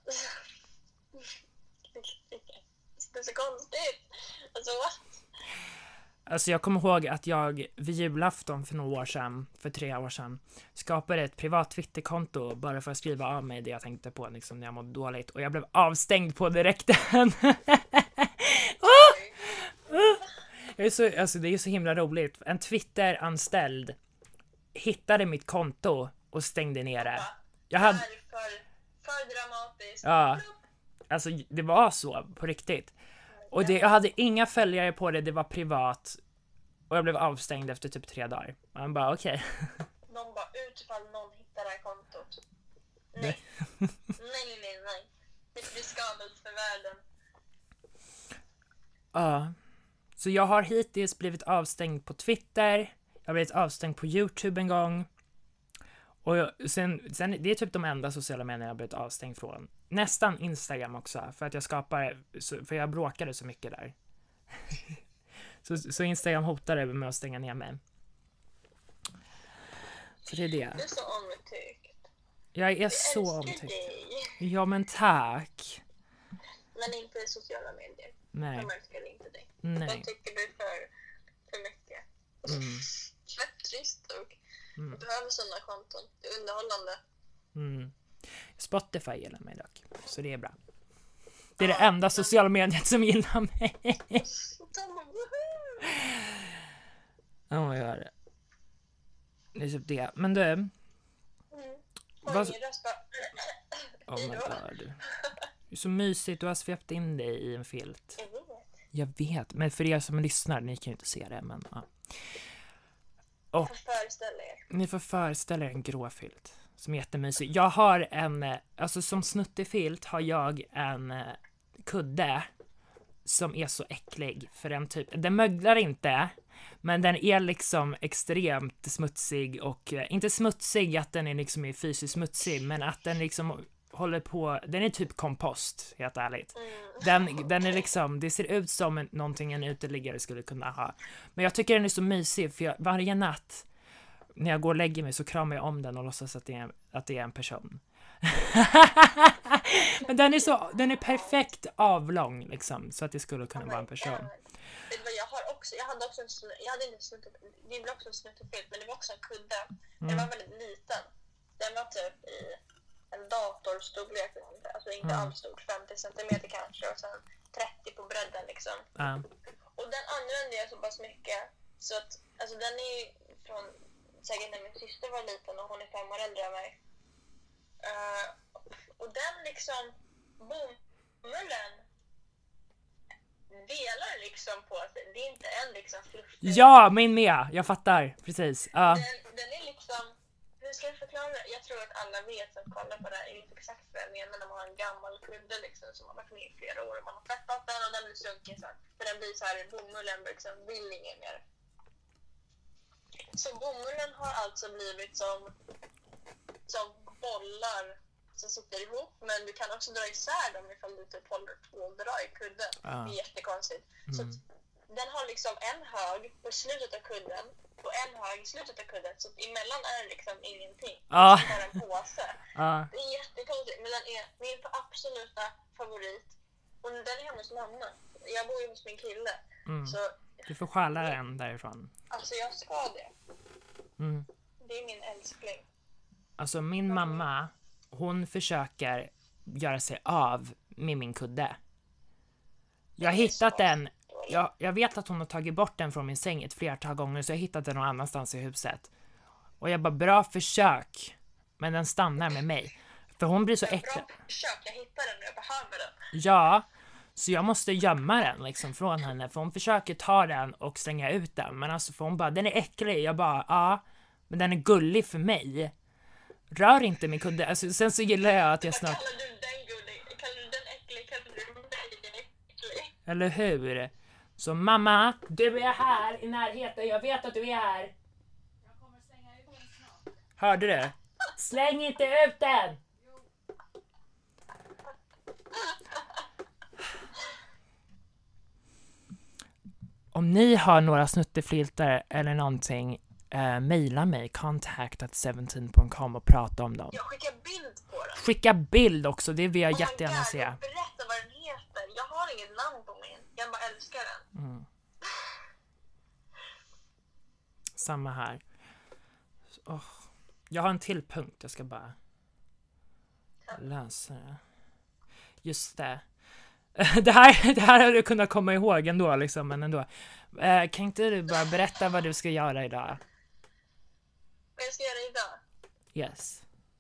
det är så konstigt. Alltså what? Alltså jag kommer ihåg att jag vid julafton för några år sedan, för tre år sedan, skapade ett privat Twitterkonto bara för att skriva av mig det jag tänkte på liksom, när jag mådde dåligt. Och jag blev avstängd på direkten. oh! oh! Jag är så, alltså det är så himla roligt. En Twitter-anställd hittade mitt konto och stängde ner det. Jag hade... för, för dramatiskt. Ja, alltså det var så på riktigt. Och det, jag hade inga följare på det, det var privat. Och jag blev avstängd efter typ tre dagar. Och han bara, okej. Okay. Någon bara, utifall någon hittar det här kontot. Nej. nej, nej, nej, nej. Det blir skadat för världen. Ja. Så jag har hittills blivit avstängd på Twitter. Jag har blivit avstängd på YouTube en gång. Och jag, sen, sen, det är typ de enda sociala medier jag har blivit avstängd från. Nästan Instagram också. För att jag skapar, för jag bråkade så mycket där. så, så Instagram hotade med att stänga ner mig. Så det är det. Du är så omtyckt. Jag är jag så omtyckt. Dig. Ja men tack. Men inte i sociala medier. Nej. De älskar inte dig. Nej. De tycker du är för, för mycket. Mm. Fett trist och Mm. du behöver sådana konton. Det är underhållande. Mm. Spotify gillar mig dock. Så det är bra. Det är det enda sociala mediet som gillar mig. Ja, oh, jag gör det. Det är typ det. Men du. Mm. Vad... Oh my god. Det är så mysigt. Du har svept in dig i en filt. Jag vet. Jag vet. Men för er som lyssnar, ni kan ju inte se det. Men ja. Och får föreställa er. Ni får föreställa er en grå filt som är jättemysig. Jag har en, alltså som snuttefilt har jag en kudde som är så äcklig för den typ, den möglar inte, men den är liksom extremt smutsig och inte smutsig att den är liksom är fysiskt smutsig, men att den liksom håller på, den är typ kompost, helt ärligt. Den, den är liksom, det ser ut som en, någonting en uteliggare skulle kunna ha. Men jag tycker den är så mysig, för jag, varje natt när jag går och lägger mig så kramar jag om den och låtsas att det är, att det är en person. Men den är så, den är perfekt avlång liksom, så att det skulle kunna oh vara en person. Vet du vad jag har också? Jag hade också en jag hade inte snuttet, det blev också en snuttefilt, men det var också en kudde. Den mm. var väldigt liten. Den var typ i en datorstorlek, alltså inte mm. alls stort, femtio centimeter kanske, och sen trettio på bredden liksom. Mm. Och den använde jag så pass mycket så att, alltså den är från säkert när min syster var liten och hon är fem år äldre än mig. Uh, och den liksom, bomullen delar liksom på sig. Det är inte en liksom fluffig. Ja, min med. Jag fattar. Precis. Uh. Den, den är liksom, hur ska jag förklara det? Jag tror att alla vet som kollar på det här inte exakt vad jag menar när man har en gammal kudde liksom som har varit med i flera år och man har tvättat den och den blir sunkig så här. För den blir så här, bomullen liksom vill inget mer. Så bomullen har alltså blivit som som bollar som sitter ihop, men du kan också dra isär dem ifall du typ håller två och drar i kudden. Ah. Det är jättekonstigt. Mm. Så den har liksom en hög på slutet av kudden och en hög i slutet av kudden, så emellan är det liksom ingenting. Ah. Det är en påse. Ah. Det är jättekonstigt, men den är min absoluta favorit. Och den är hemma hos mamma. Jag bor ju hos min kille. Mm. Så Du får stjäla den därifrån. Alltså jag ska det. Mm. Det är min älskling. Alltså min mamma, hon försöker göra sig av med min kudde. Jag har hittat den. Jag, jag vet att hon har tagit bort den från min säng ett flertal gånger, så jag har hittat den någon annanstans i huset. Och jag bara, bra försök. Men den stannar med mig. För hon blir så äcklig. Bra försök, jag hittar den och jag behöver den. Ja, så jag måste gömma den liksom från henne. För hon försöker ta den och slänga ut den. Men alltså för hon bara, den är äcklig. Jag bara, ja. Men den är gullig för mig. Rör inte min kudde. Alltså, sen så gillar jag att jag snart... Kallar du den gullig? Kallar du den äcklig? Kallar du mig äcklig? Eller hur? Så mamma, du är här i närheten. Jag vet att du är här. Jag kommer slänga ut den snart. Hörde du? Släng inte ut den! Om ni har några snuttefilter eller någonting, eh, mejla mig contact at seventeen dot com och prata om dem. Jag skickar bild på den. Skicka bild också, det vill jag Oh my jättegärna God, se. berätta vad den heter. Jag har inget namn på min. Jag bara älskar den. Mm. Samma här. Oh. Jag har en till punkt, jag ska bara läsa det. Just det. Det här, det här hade du kunnat komma ihåg ändå, liksom, men ändå. Eh, kan inte du bara berätta vad du ska göra idag? Vad jag ska göra idag? Yes.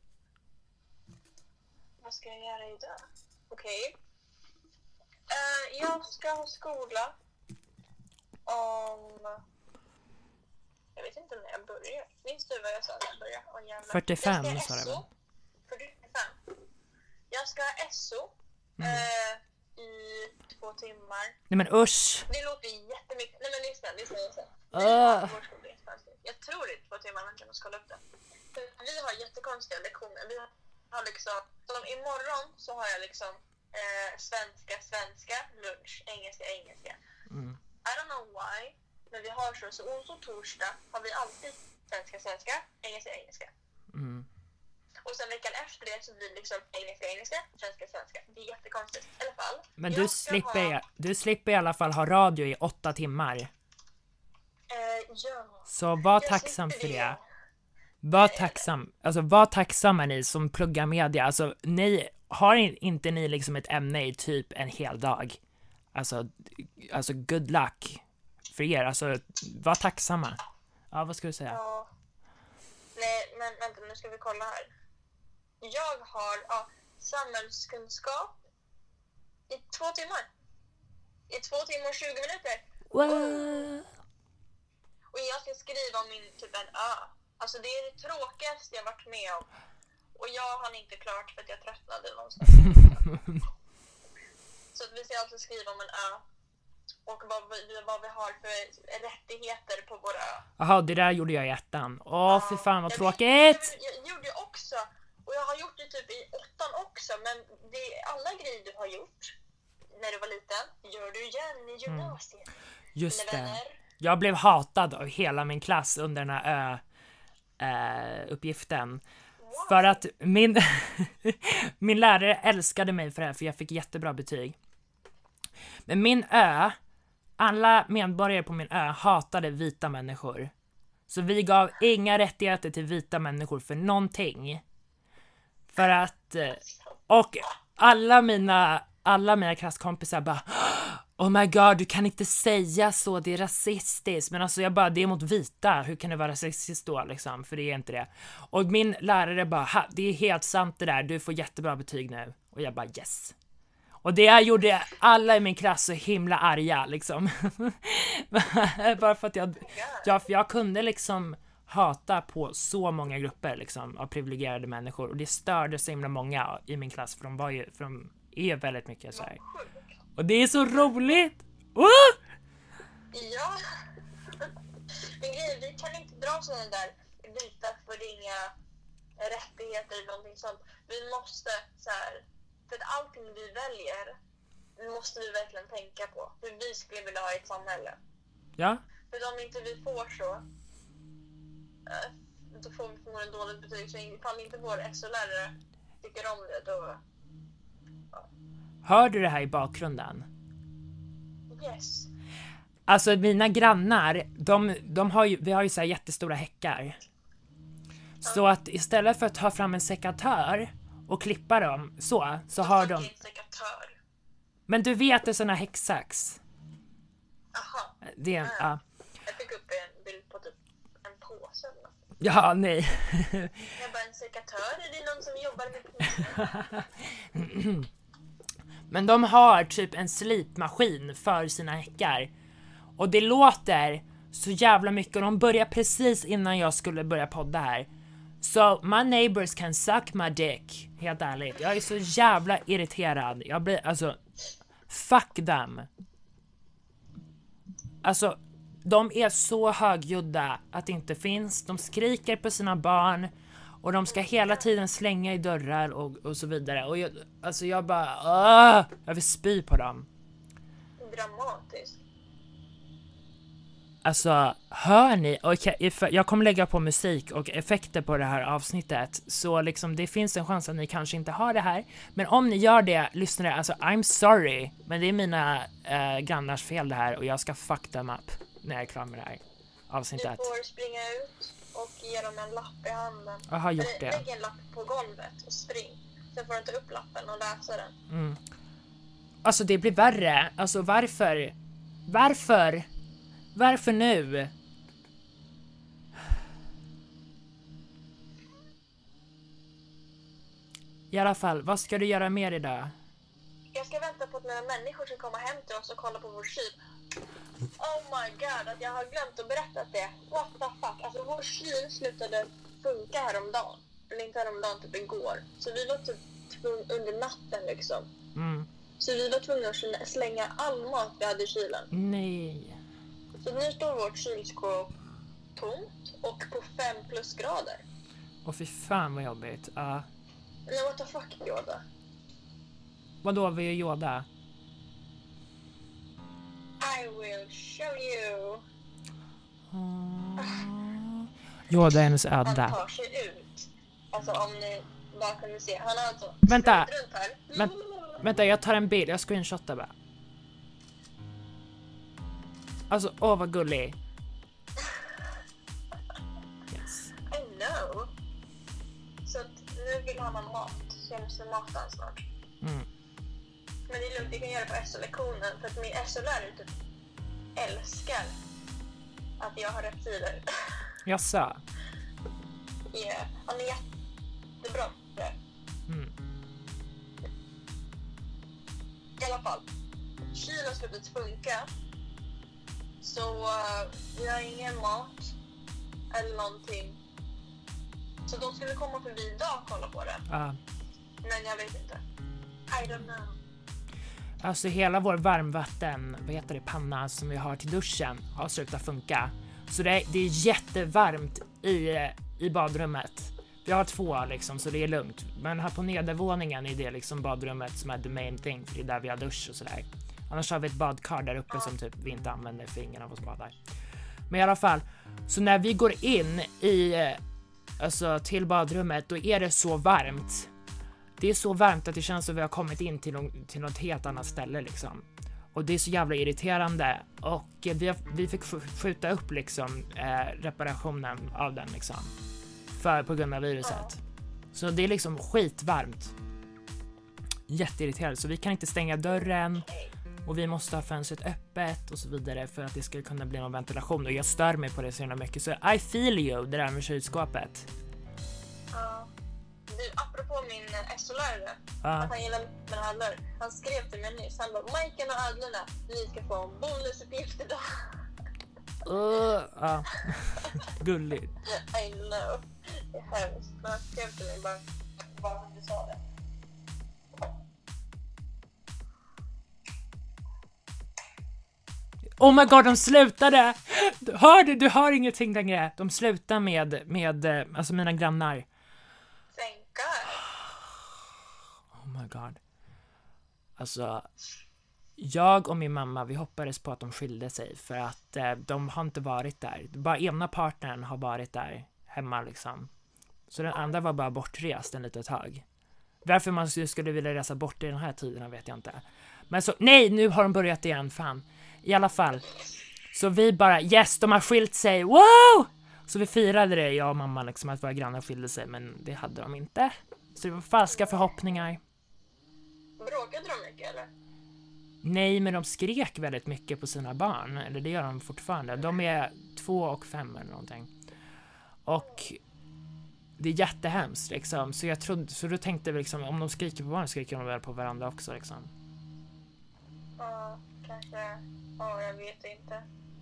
Vad ska jag göra idag? Okej. Eh, jag ska ha skola om... Jag vet inte när jag börjar. Minns du vad jag sa när jag började? Åh, jävlar. fyrtiofem Jag ska sa ha du väl? S O. fyrtiofem. Jag ska ha S O Mm. eh, i två timmar. Nej men usch! Det låter jättemycket. Nej men lyssna, lyssna, lyssna. Vi Uh. har vår skola i Spanska. Jag tror det är två timmar, man kan kolla upp det. För vi har jättekonstiga lektioner. Vi har liksom, som imorgon så har jag liksom eh, svenska, svenska, lunch, engelska, engelska. Mm. I don't know why, men vi har så, så onsdag och torsdag har vi alltid svenska, svenska, engelska, engelska. Mm. Och sen veckan efter det så blir det liksom engelska, engelska, svenska, svenska. Det är jättekonstigt. I alla fall. Men jag du ska slipper, ha, du slipper i alla fall ha radio i åtta timmar. eh, ja. Så var Jag tacksam slipper för det. det. Var tacksam. Alltså var tacksamma ni som pluggar media. Alltså ni, har inte ni liksom ett ämne i typ en hel dag? Alltså, alltså good luck för er. Alltså var tacksamma. Ja, vad ska du säga? Ja. Nej, men vänta, nu ska vi kolla här. Jag har ja, samhällskunskap i två timmar. I två timmar och tjugo minuter. Wow. Och jag ska skriva om min typ en ö. Alltså det är det tråkigaste jag varit med om. Och jag har inte klart för att jag tröttnade någonstans. Så att vi ska alltså skriva om en ö. Och vad vi, vad vi har för rättigheter på vår ö. Jaha, det där gjorde jag i ettan. Åh, fy fan vad jag tråkigt! vet, jag, jag gjorde också. Och jag har gjort det typ i åttan också. Men det är alla grejer du har gjort när du var liten, gör du igen i gymnasiet. Just Mina det. vänner. Jag blev hatad av hela min klass under den här ö-uppgiften. Wow. För att min, min lärare älskade mig för det här, för jag fick jättebra betyg. Men min ö, alla medborgare på min ö hatade vita människor. Så vi gav inga rättigheter till vita människor för någonting. För att, eh, och alla mina, alla mina klasskompisar bara, oh my god, du kan inte säga så, det är rasistiskt. Men alltså jag bara, det är mot vita, hur kan det vara rasistiskt då liksom? För det är inte det. Och min lärare bara, ha, det är helt sant det där, du får jättebra betyg nu. Och jag bara, yes. Och det här gjorde alla i min klass så himla arga liksom. Bara för att jag, jag, för jag kunde liksom hata på så många grupper liksom av privilegierade människor. Och det störde så himla många i min klass, för de var ju, för de är väldigt mycket så här. Och det är så roligt! Oh! Ja. Men grejen, vi kan inte dra sådana där vita för inga rättigheter eller någonting sånt. Vi måste så här, för att allting vi väljer måste vi verkligen tänka på hur vi skulle vilja ha i ett samhälle. Ja. För om inte vi får så, eh, då får vi förmodligen dåligt betyg. Så ifall inte vår S O-lärare tycker om det, då... Hör du det här i bakgrunden? Yes. Alltså mina grannar, de, de har ju, vi har ju så här jättestora häckar. Så att istället för att ta fram en sekatör och klippa dem så, så har de... En sekatör. Men du vet det är såna häcksax. Aha. Det är en, ja. Jag fick upp en bild på typ en påse eller något. Ja, nej. Jag bara, en sekatör? Är det någon som jobbar med påsen? Men de har typ en slipmaskin för sina häckar. Och det låter så jävla mycket. Och de börjar precis innan jag skulle börja podda här. So my neighbors can suck my dick. Helt ärligt. Jag är så jävla irriterad. Jag blir, alltså... Fuck them. Alltså, de är så högljudda att det inte finns. De skriker på sina barn. Och de ska hela tiden slänga i dörrar och, och så vidare. Och jag, alltså jag bara... Åh, jag vill spy på dem. Dramatiskt. Alltså, hör ni? Okay, jag kommer lägga på musik och effekter på det här avsnittet. Så liksom, det finns en chans att ni kanske inte har det här. Men om ni gör det, lyssnare, alltså I'm sorry. Men det är mina äh, grannars fel det här. Och jag ska fuck them up när jag är klar med det här avsnittet. Du får springa ut och ge dem en lapp i handen. Jag har gjort Eller, det. lägg en lapp på golvet och spring. Sen får du ta upp lappen och läsa den. Mm. Alltså det blir värre. Alltså varför? Varför? Varför nu? I alla fall, vad ska du göra mer idag? Jag ska vänta på att några människor ska komma hem till oss och kolla på vår kyl. Oh my god, att jag har glömt att berätta det. What the fuck? Alltså vår kyl slutade funka häromdagen. Eller inte häromdagen, typ igår. Så vi var typ tvungna under natten liksom. Mm. Så vi var tvungna att slänga all mat vi hade i kylen. Nej. Så nu står vårt kylskåp tomt och på fem plusgrader. Åh fy fan vad jobbigt. Uh. Nej, what the fuck, Yoda? Vadå, vi är Yoda? I will show you. Uh. Yoda är hennes Han öde. tar sig ut. Alltså om ni bara kunde se. Han har alltså Vänta. runt här. Men, vänta, jag tar en bild. Jag screenshotar bara. Alltså, åh vad gullig. Yes. I know. Så att nu vill han ha mat. Så jag måste mata han snart. Mm. Men det är lugnt, vi kan göra det på S O-lektionen. För att min S O-lärare typ älskar att jag har reptiler. Jag sa. Yeah. Han är jättebra på det. Mm. I alla fall. Kylen har slutat funka. Så uh, vi har ingen mat. Eller någonting. Så de skulle komma förbi idag och kolla på det. Uh. Men jag vet inte. I don't know. Alltså hela vår varmvatten, vad heter det, panna som vi har till duschen har slutat funka. Så det är, det är jättevarmt i, i badrummet. Vi har två liksom, så det är lugnt. Men här på nedervåningen är det liksom badrummet som är the main thing. För det är där vi har dusch och sådär. Annars har vi ett badkar där uppe som typ vi inte använder för ingen av oss badar. Men i alla fall, så när vi går in i, alltså till badrummet, då är det så varmt. Det är så varmt att det känns som att vi har kommit in till, någon, till något helt annat ställe liksom. Och det är så jävla irriterande. Och vi, har, vi fick skjuta upp liksom eh, reparationen av den liksom. För, på grund av viruset. Så det är liksom skitvarmt. Jätteirriterande. Så vi kan inte stänga dörren. Och vi måste ha fönstret öppet och så vidare för att det ska kunna bli någon ventilation. Och jag stör mig på det så himla mycket. Så I feel you, det där med kylskåpet. Ja. Du, apropå min S O-lärare, Ja. att han gillar med adlor. Han skrev till mig nyss, han bara, Majken och adlorna, ni ska få en bonusuppgift idag. Uh, ja. Gulligt. I know. Det är hemskt. Men han skrev till mig bara, bara du sa det. Oh my god, de slutade! Hör du, du hör ingenting längre. De slutar med, med alltså mina grannar. Thank God. Oh my god. Alltså, jag och min mamma, vi hoppades på att de skilde sig. För att eh, de har inte varit där. Bara ena partnern har varit där hemma liksom. Så den andra var bara bortrest en litet tag. Varför man skulle vilja resa bort i den här tiden vet jag inte. Men så, nej, nu har de börjat igen, fan. I alla fall. Så vi bara, yes, de har skilt sig, wow! Så vi firade det, jag och mamma, liksom, att våra grannar skilde sig, men det hade de inte. Så det var falska förhoppningar. Bråkade de mycket eller? Nej, men de skrek väldigt mycket på sina barn. Eller det gör de fortfarande. De är två och fem eller någonting. Och det är jättehemskt liksom. Så jag trodde, så då tänkte vi liksom, om de skriker på barn skriker de väl på varandra också liksom. Ja, kanske. Ja, jag vet inte.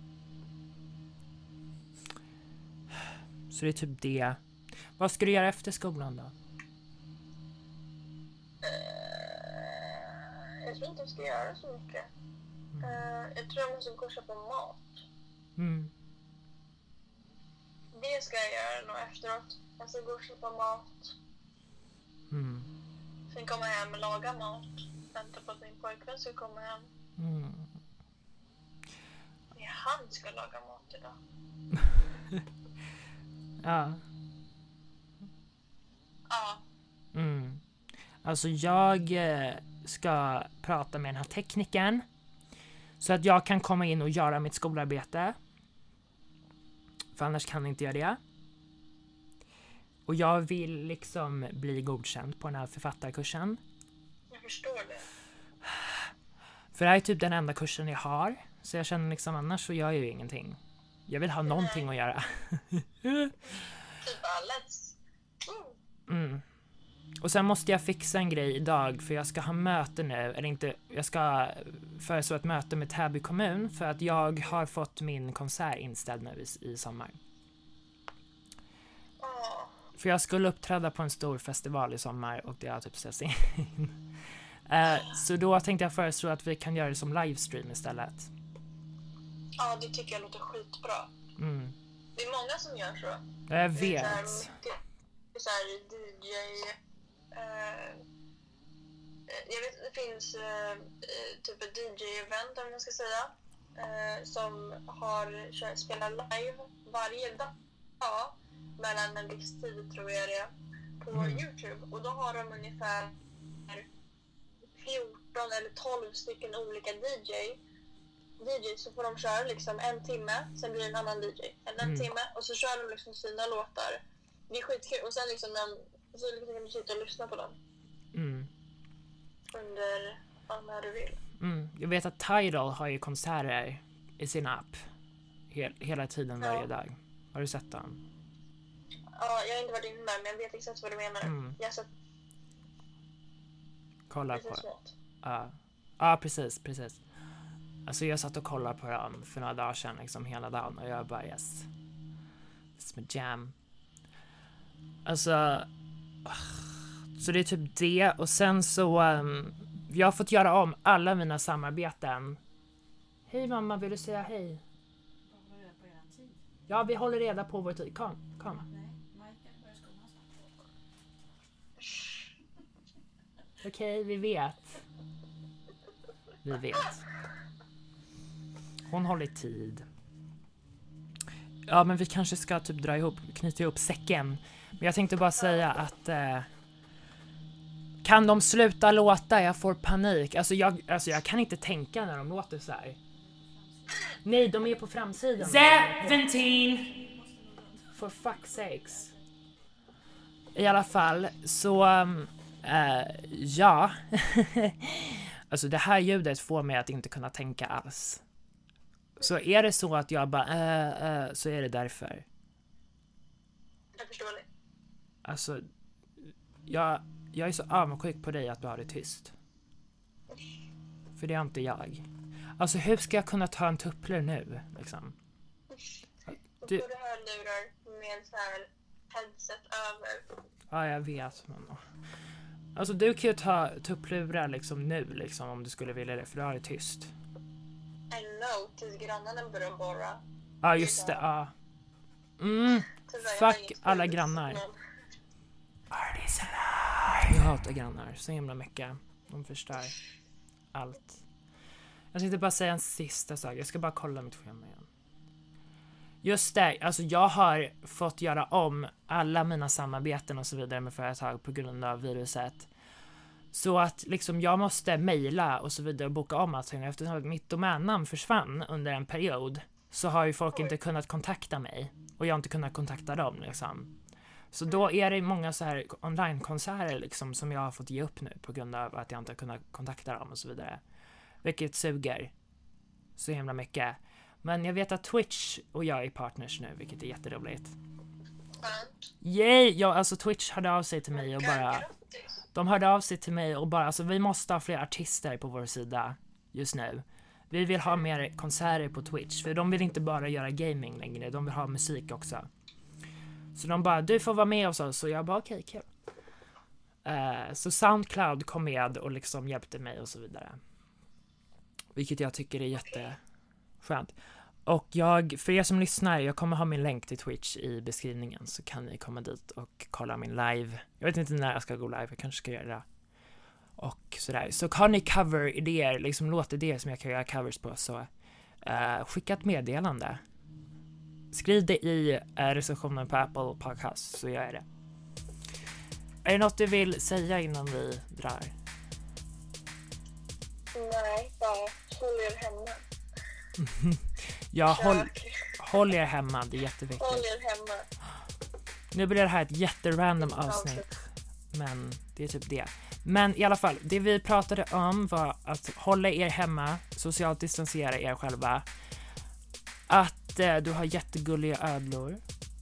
Så det är typ det. Vad ska du göra efter skolan då? Uh, jag tror inte jag ska göra så mycket. Uh, jag tror jag måste gå och köpa mat. Mm. Det ska jag göra nog efteråt. Jag ska gå och köpa mat. Mm. Sen komma hem och laga mat. Vänta på att min pojkvän ska komma hem. Mm. Det är han ska laga mat idag. Ja. Ja. Mm. Alltså jag eh, ska prata med den här teknikern. Så att jag kan komma in och göra mitt skolarbete. För annars kan jag inte göra det. Och jag vill liksom bli godkänd på den här författarkursen. Jag förstår det. För det här är typ den enda kursen jag har. Så jag känner liksom annars så gör jag ju ingenting. Jag vill ha någonting att göra. Typ let's. Mm. Och sen måste jag fixa en grej idag för jag ska ha möte nu, eller inte, jag ska föreslå ett möte med Täby kommun för att jag har fått min konsert inställd nu i, i sommar. Ja. För jag skulle uppträda på en stor festival i sommar och det har typ ställts in. uh, så då tänkte jag föreslå att vi kan göra det som livestream istället. Ja, det tycker jag låter skitbra. Mm. Det är många som gör så. Jag Det är så här vet. mycket så här D J. Eh, jag vet det finns eh, typ ett D J-event om man ska säga. Eh, som har kör, spelar live varje dag. Ja, mellan en viss tid tror jag det är. På Mm. YouTube. Och då har de ungefär fjorton eller tolv stycken olika D J. D J så får de köra liksom en timme, sen blir det en annan D J. En, en Mm. timme och så kör de liksom sina låtar. Det är skitkul. Och sen liksom när, så liksom kan du sitta och lyssna på dem Mm. under ja, när du vill. Mm. Jag vet att Tidal har ju konserter i sin app Hel- hela tiden varje Ja. dag. Har du sett dem? Ja, jag har inte varit inne där men jag vet exakt vad du menar. Mm. Jag har sett Kolla lite på. smått. Ja, ja precis, precis. Alltså jag satt och kollade på dem för några dagar sedan liksom hela dagen och jag bara yes. It's my jam. Alltså så det är typ det och sen så um, jag har fått göra om alla mina samarbeten. Hej mamma, vill du säga hej? Vad var det på er tid? Ja, vi håller reda på vår tid. Kom, kom. Nej, Michael börjar skolan snart. Okej, vi vet. Vi vet. Hon håller tid. Ja, men vi kanske ska typ dra ihop, knyta ihop säcken. Men jag tänkte bara säga att eh, kan de sluta låta? Jag får panik. Alltså jag, alltså jag kan inte tänka när de låter så här. Nej, de är på framsidan. seventeen. For fuck's sakes. I alla fall, så um, uh, ja. Alltså det här ljudet får mig att inte kunna tänka alls. Så är det så att jag bara uh, uh, så är det därför. Jag förstår det. Alltså jag, jag är så avundsjuk på dig att du har det tyst. För det är inte jag. Alltså hur ska jag kunna ta en tupplur nu liksom? Då Du- får du hörlurar med så här headset över. Ja, jag vet. Men... Alltså du kan ju ta tupplurar liksom nu liksom om du skulle vilja det, för du har det tyst. I know, tills grannarna börjar borra. Ja, just det. Ja. Mm. Tyvärr, jag har Fuck inget alla stöd, grannar. men- Jag hatar grannar så himla mycket. De förstör allt. Jag tänkte bara säga en sista sak. Jag ska bara kolla mitt schema igen. Just det, alltså jag har fått göra om alla mina samarbeten och så vidare med företag på grund av viruset. Så att liksom jag måste mejla och så vidare och boka om allting eftersom mitt domännamn försvann under en period. så har ju folk inte kunnat kontakta mig. Och jag har inte kunnat kontakta dem liksom. Så då är det många så här online-konserter liksom som jag har fått ge upp nu på grund av att jag inte har kunnat kontakta dem och så vidare. Vilket suger så himla mycket. Men jag vet att Twitch och jag är partners nu, vilket är jätteroligt. Yay! Ja, alltså Twitch hörde av sig till mig och bara... De hörde av sig till mig och bara, alltså vi måste ha fler artister på vår sida just nu. Vi vill ha mer konserter på Twitch, för de vill inte bara göra gaming längre, de vill ha musik också. Så de bara, du får vara med oss, så jag bara okej, okay, kul. Uh, så Soundcloud kom med och liksom hjälpte mig och så vidare. Vilket jag tycker är jätteskönt. Och jag, för er som lyssnar, jag kommer ha min länk till Twitch i beskrivningen, så kan ni komma dit och kolla min live. Jag vet inte när jag ska gå live, jag kanske ska göra det. Och sådär. Så har ni cover-idéer, liksom låtidéer som jag kan göra covers på, så uh, skicka ett meddelande. Skriv det i uh, recensionen på Apple Podcast, så gör jag det. Är det något du vill säga innan vi drar? Nej, bara håll er hemma. Ja, håll, håll er hemma, det är jätteviktigt. Håll er hemma. Nu blir det här ett jätterandom avsnitt, men det är typ det. Men i alla fall, det vi pratade om var att hålla er hemma, socialt distansera er själva. Att eh, du har jättegulliga ödlor.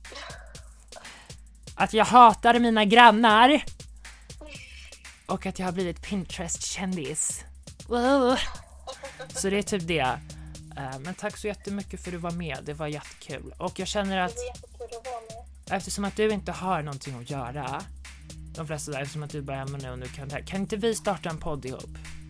Att jag hatar mina grannar. Och att jag har blivit Pinterest-kändis. Wow. Så det är typ det. Uh, men tack så jättemycket för att du var med. Det var jättekul. Och jag känner att Det var jättekul att vara med. eftersom att du inte har någonting att göra, de flesta där, eftersom att du bara, men nu, nu kan, det här, kan inte vi starta en podd ihop?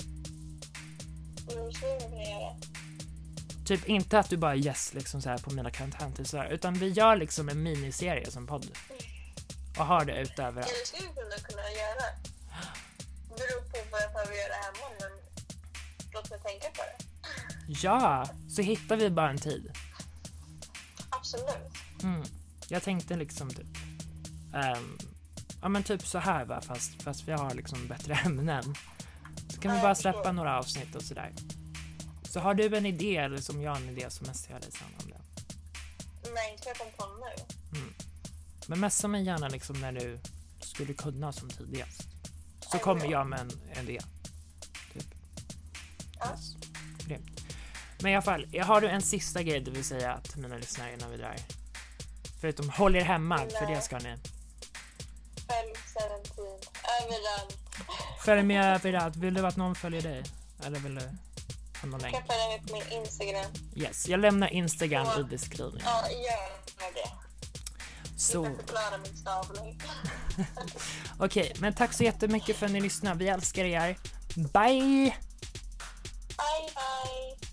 Mm, så vill jag göra. Typ inte att du bara yes liksom så här på mina content så här, utan vi gör liksom en miniserie som podd. Och har det utöver Ja, allt. det skulle vi kunna, kunna göra. Det beror på vad jag behöver göra hemma, men låt mig tänka på det. Ja, så hittar vi bara en tid. Absolut. Mm. Jag tänkte liksom typ um, ja men typ så här va, fast, fast vi har liksom bättre ämnen. Så kan vi bara släppa några avsnitt och sådär. Så har du en idé eller som jag en idé, så mest jag dig sen om det. Nej, inte jag kom på nu. Mm. Men messa mig gärna liksom när du skulle kunna som tidigast. Så kommer jag med en, en idé. Typ. Ja. Yes. Grymt. Men i alla fall, har du en sista grej du vill säga till mina lyssnare innan vi drar? Förutom håll er hemma, för det ska ni. fem sjutton, överallt. Följ med överallt. Vill du att någon följer dig? Eller vill du ha någon länk? Kan följa mig på min Instagram. Yes, jag lämnar Instagram Ja. i beskrivningen. Ja, gör det. Så, Jag kan förklara min stavning. okej, men tack så jättemycket för att ni lyssnar. Vi älskar er. Bye! Bye, bye.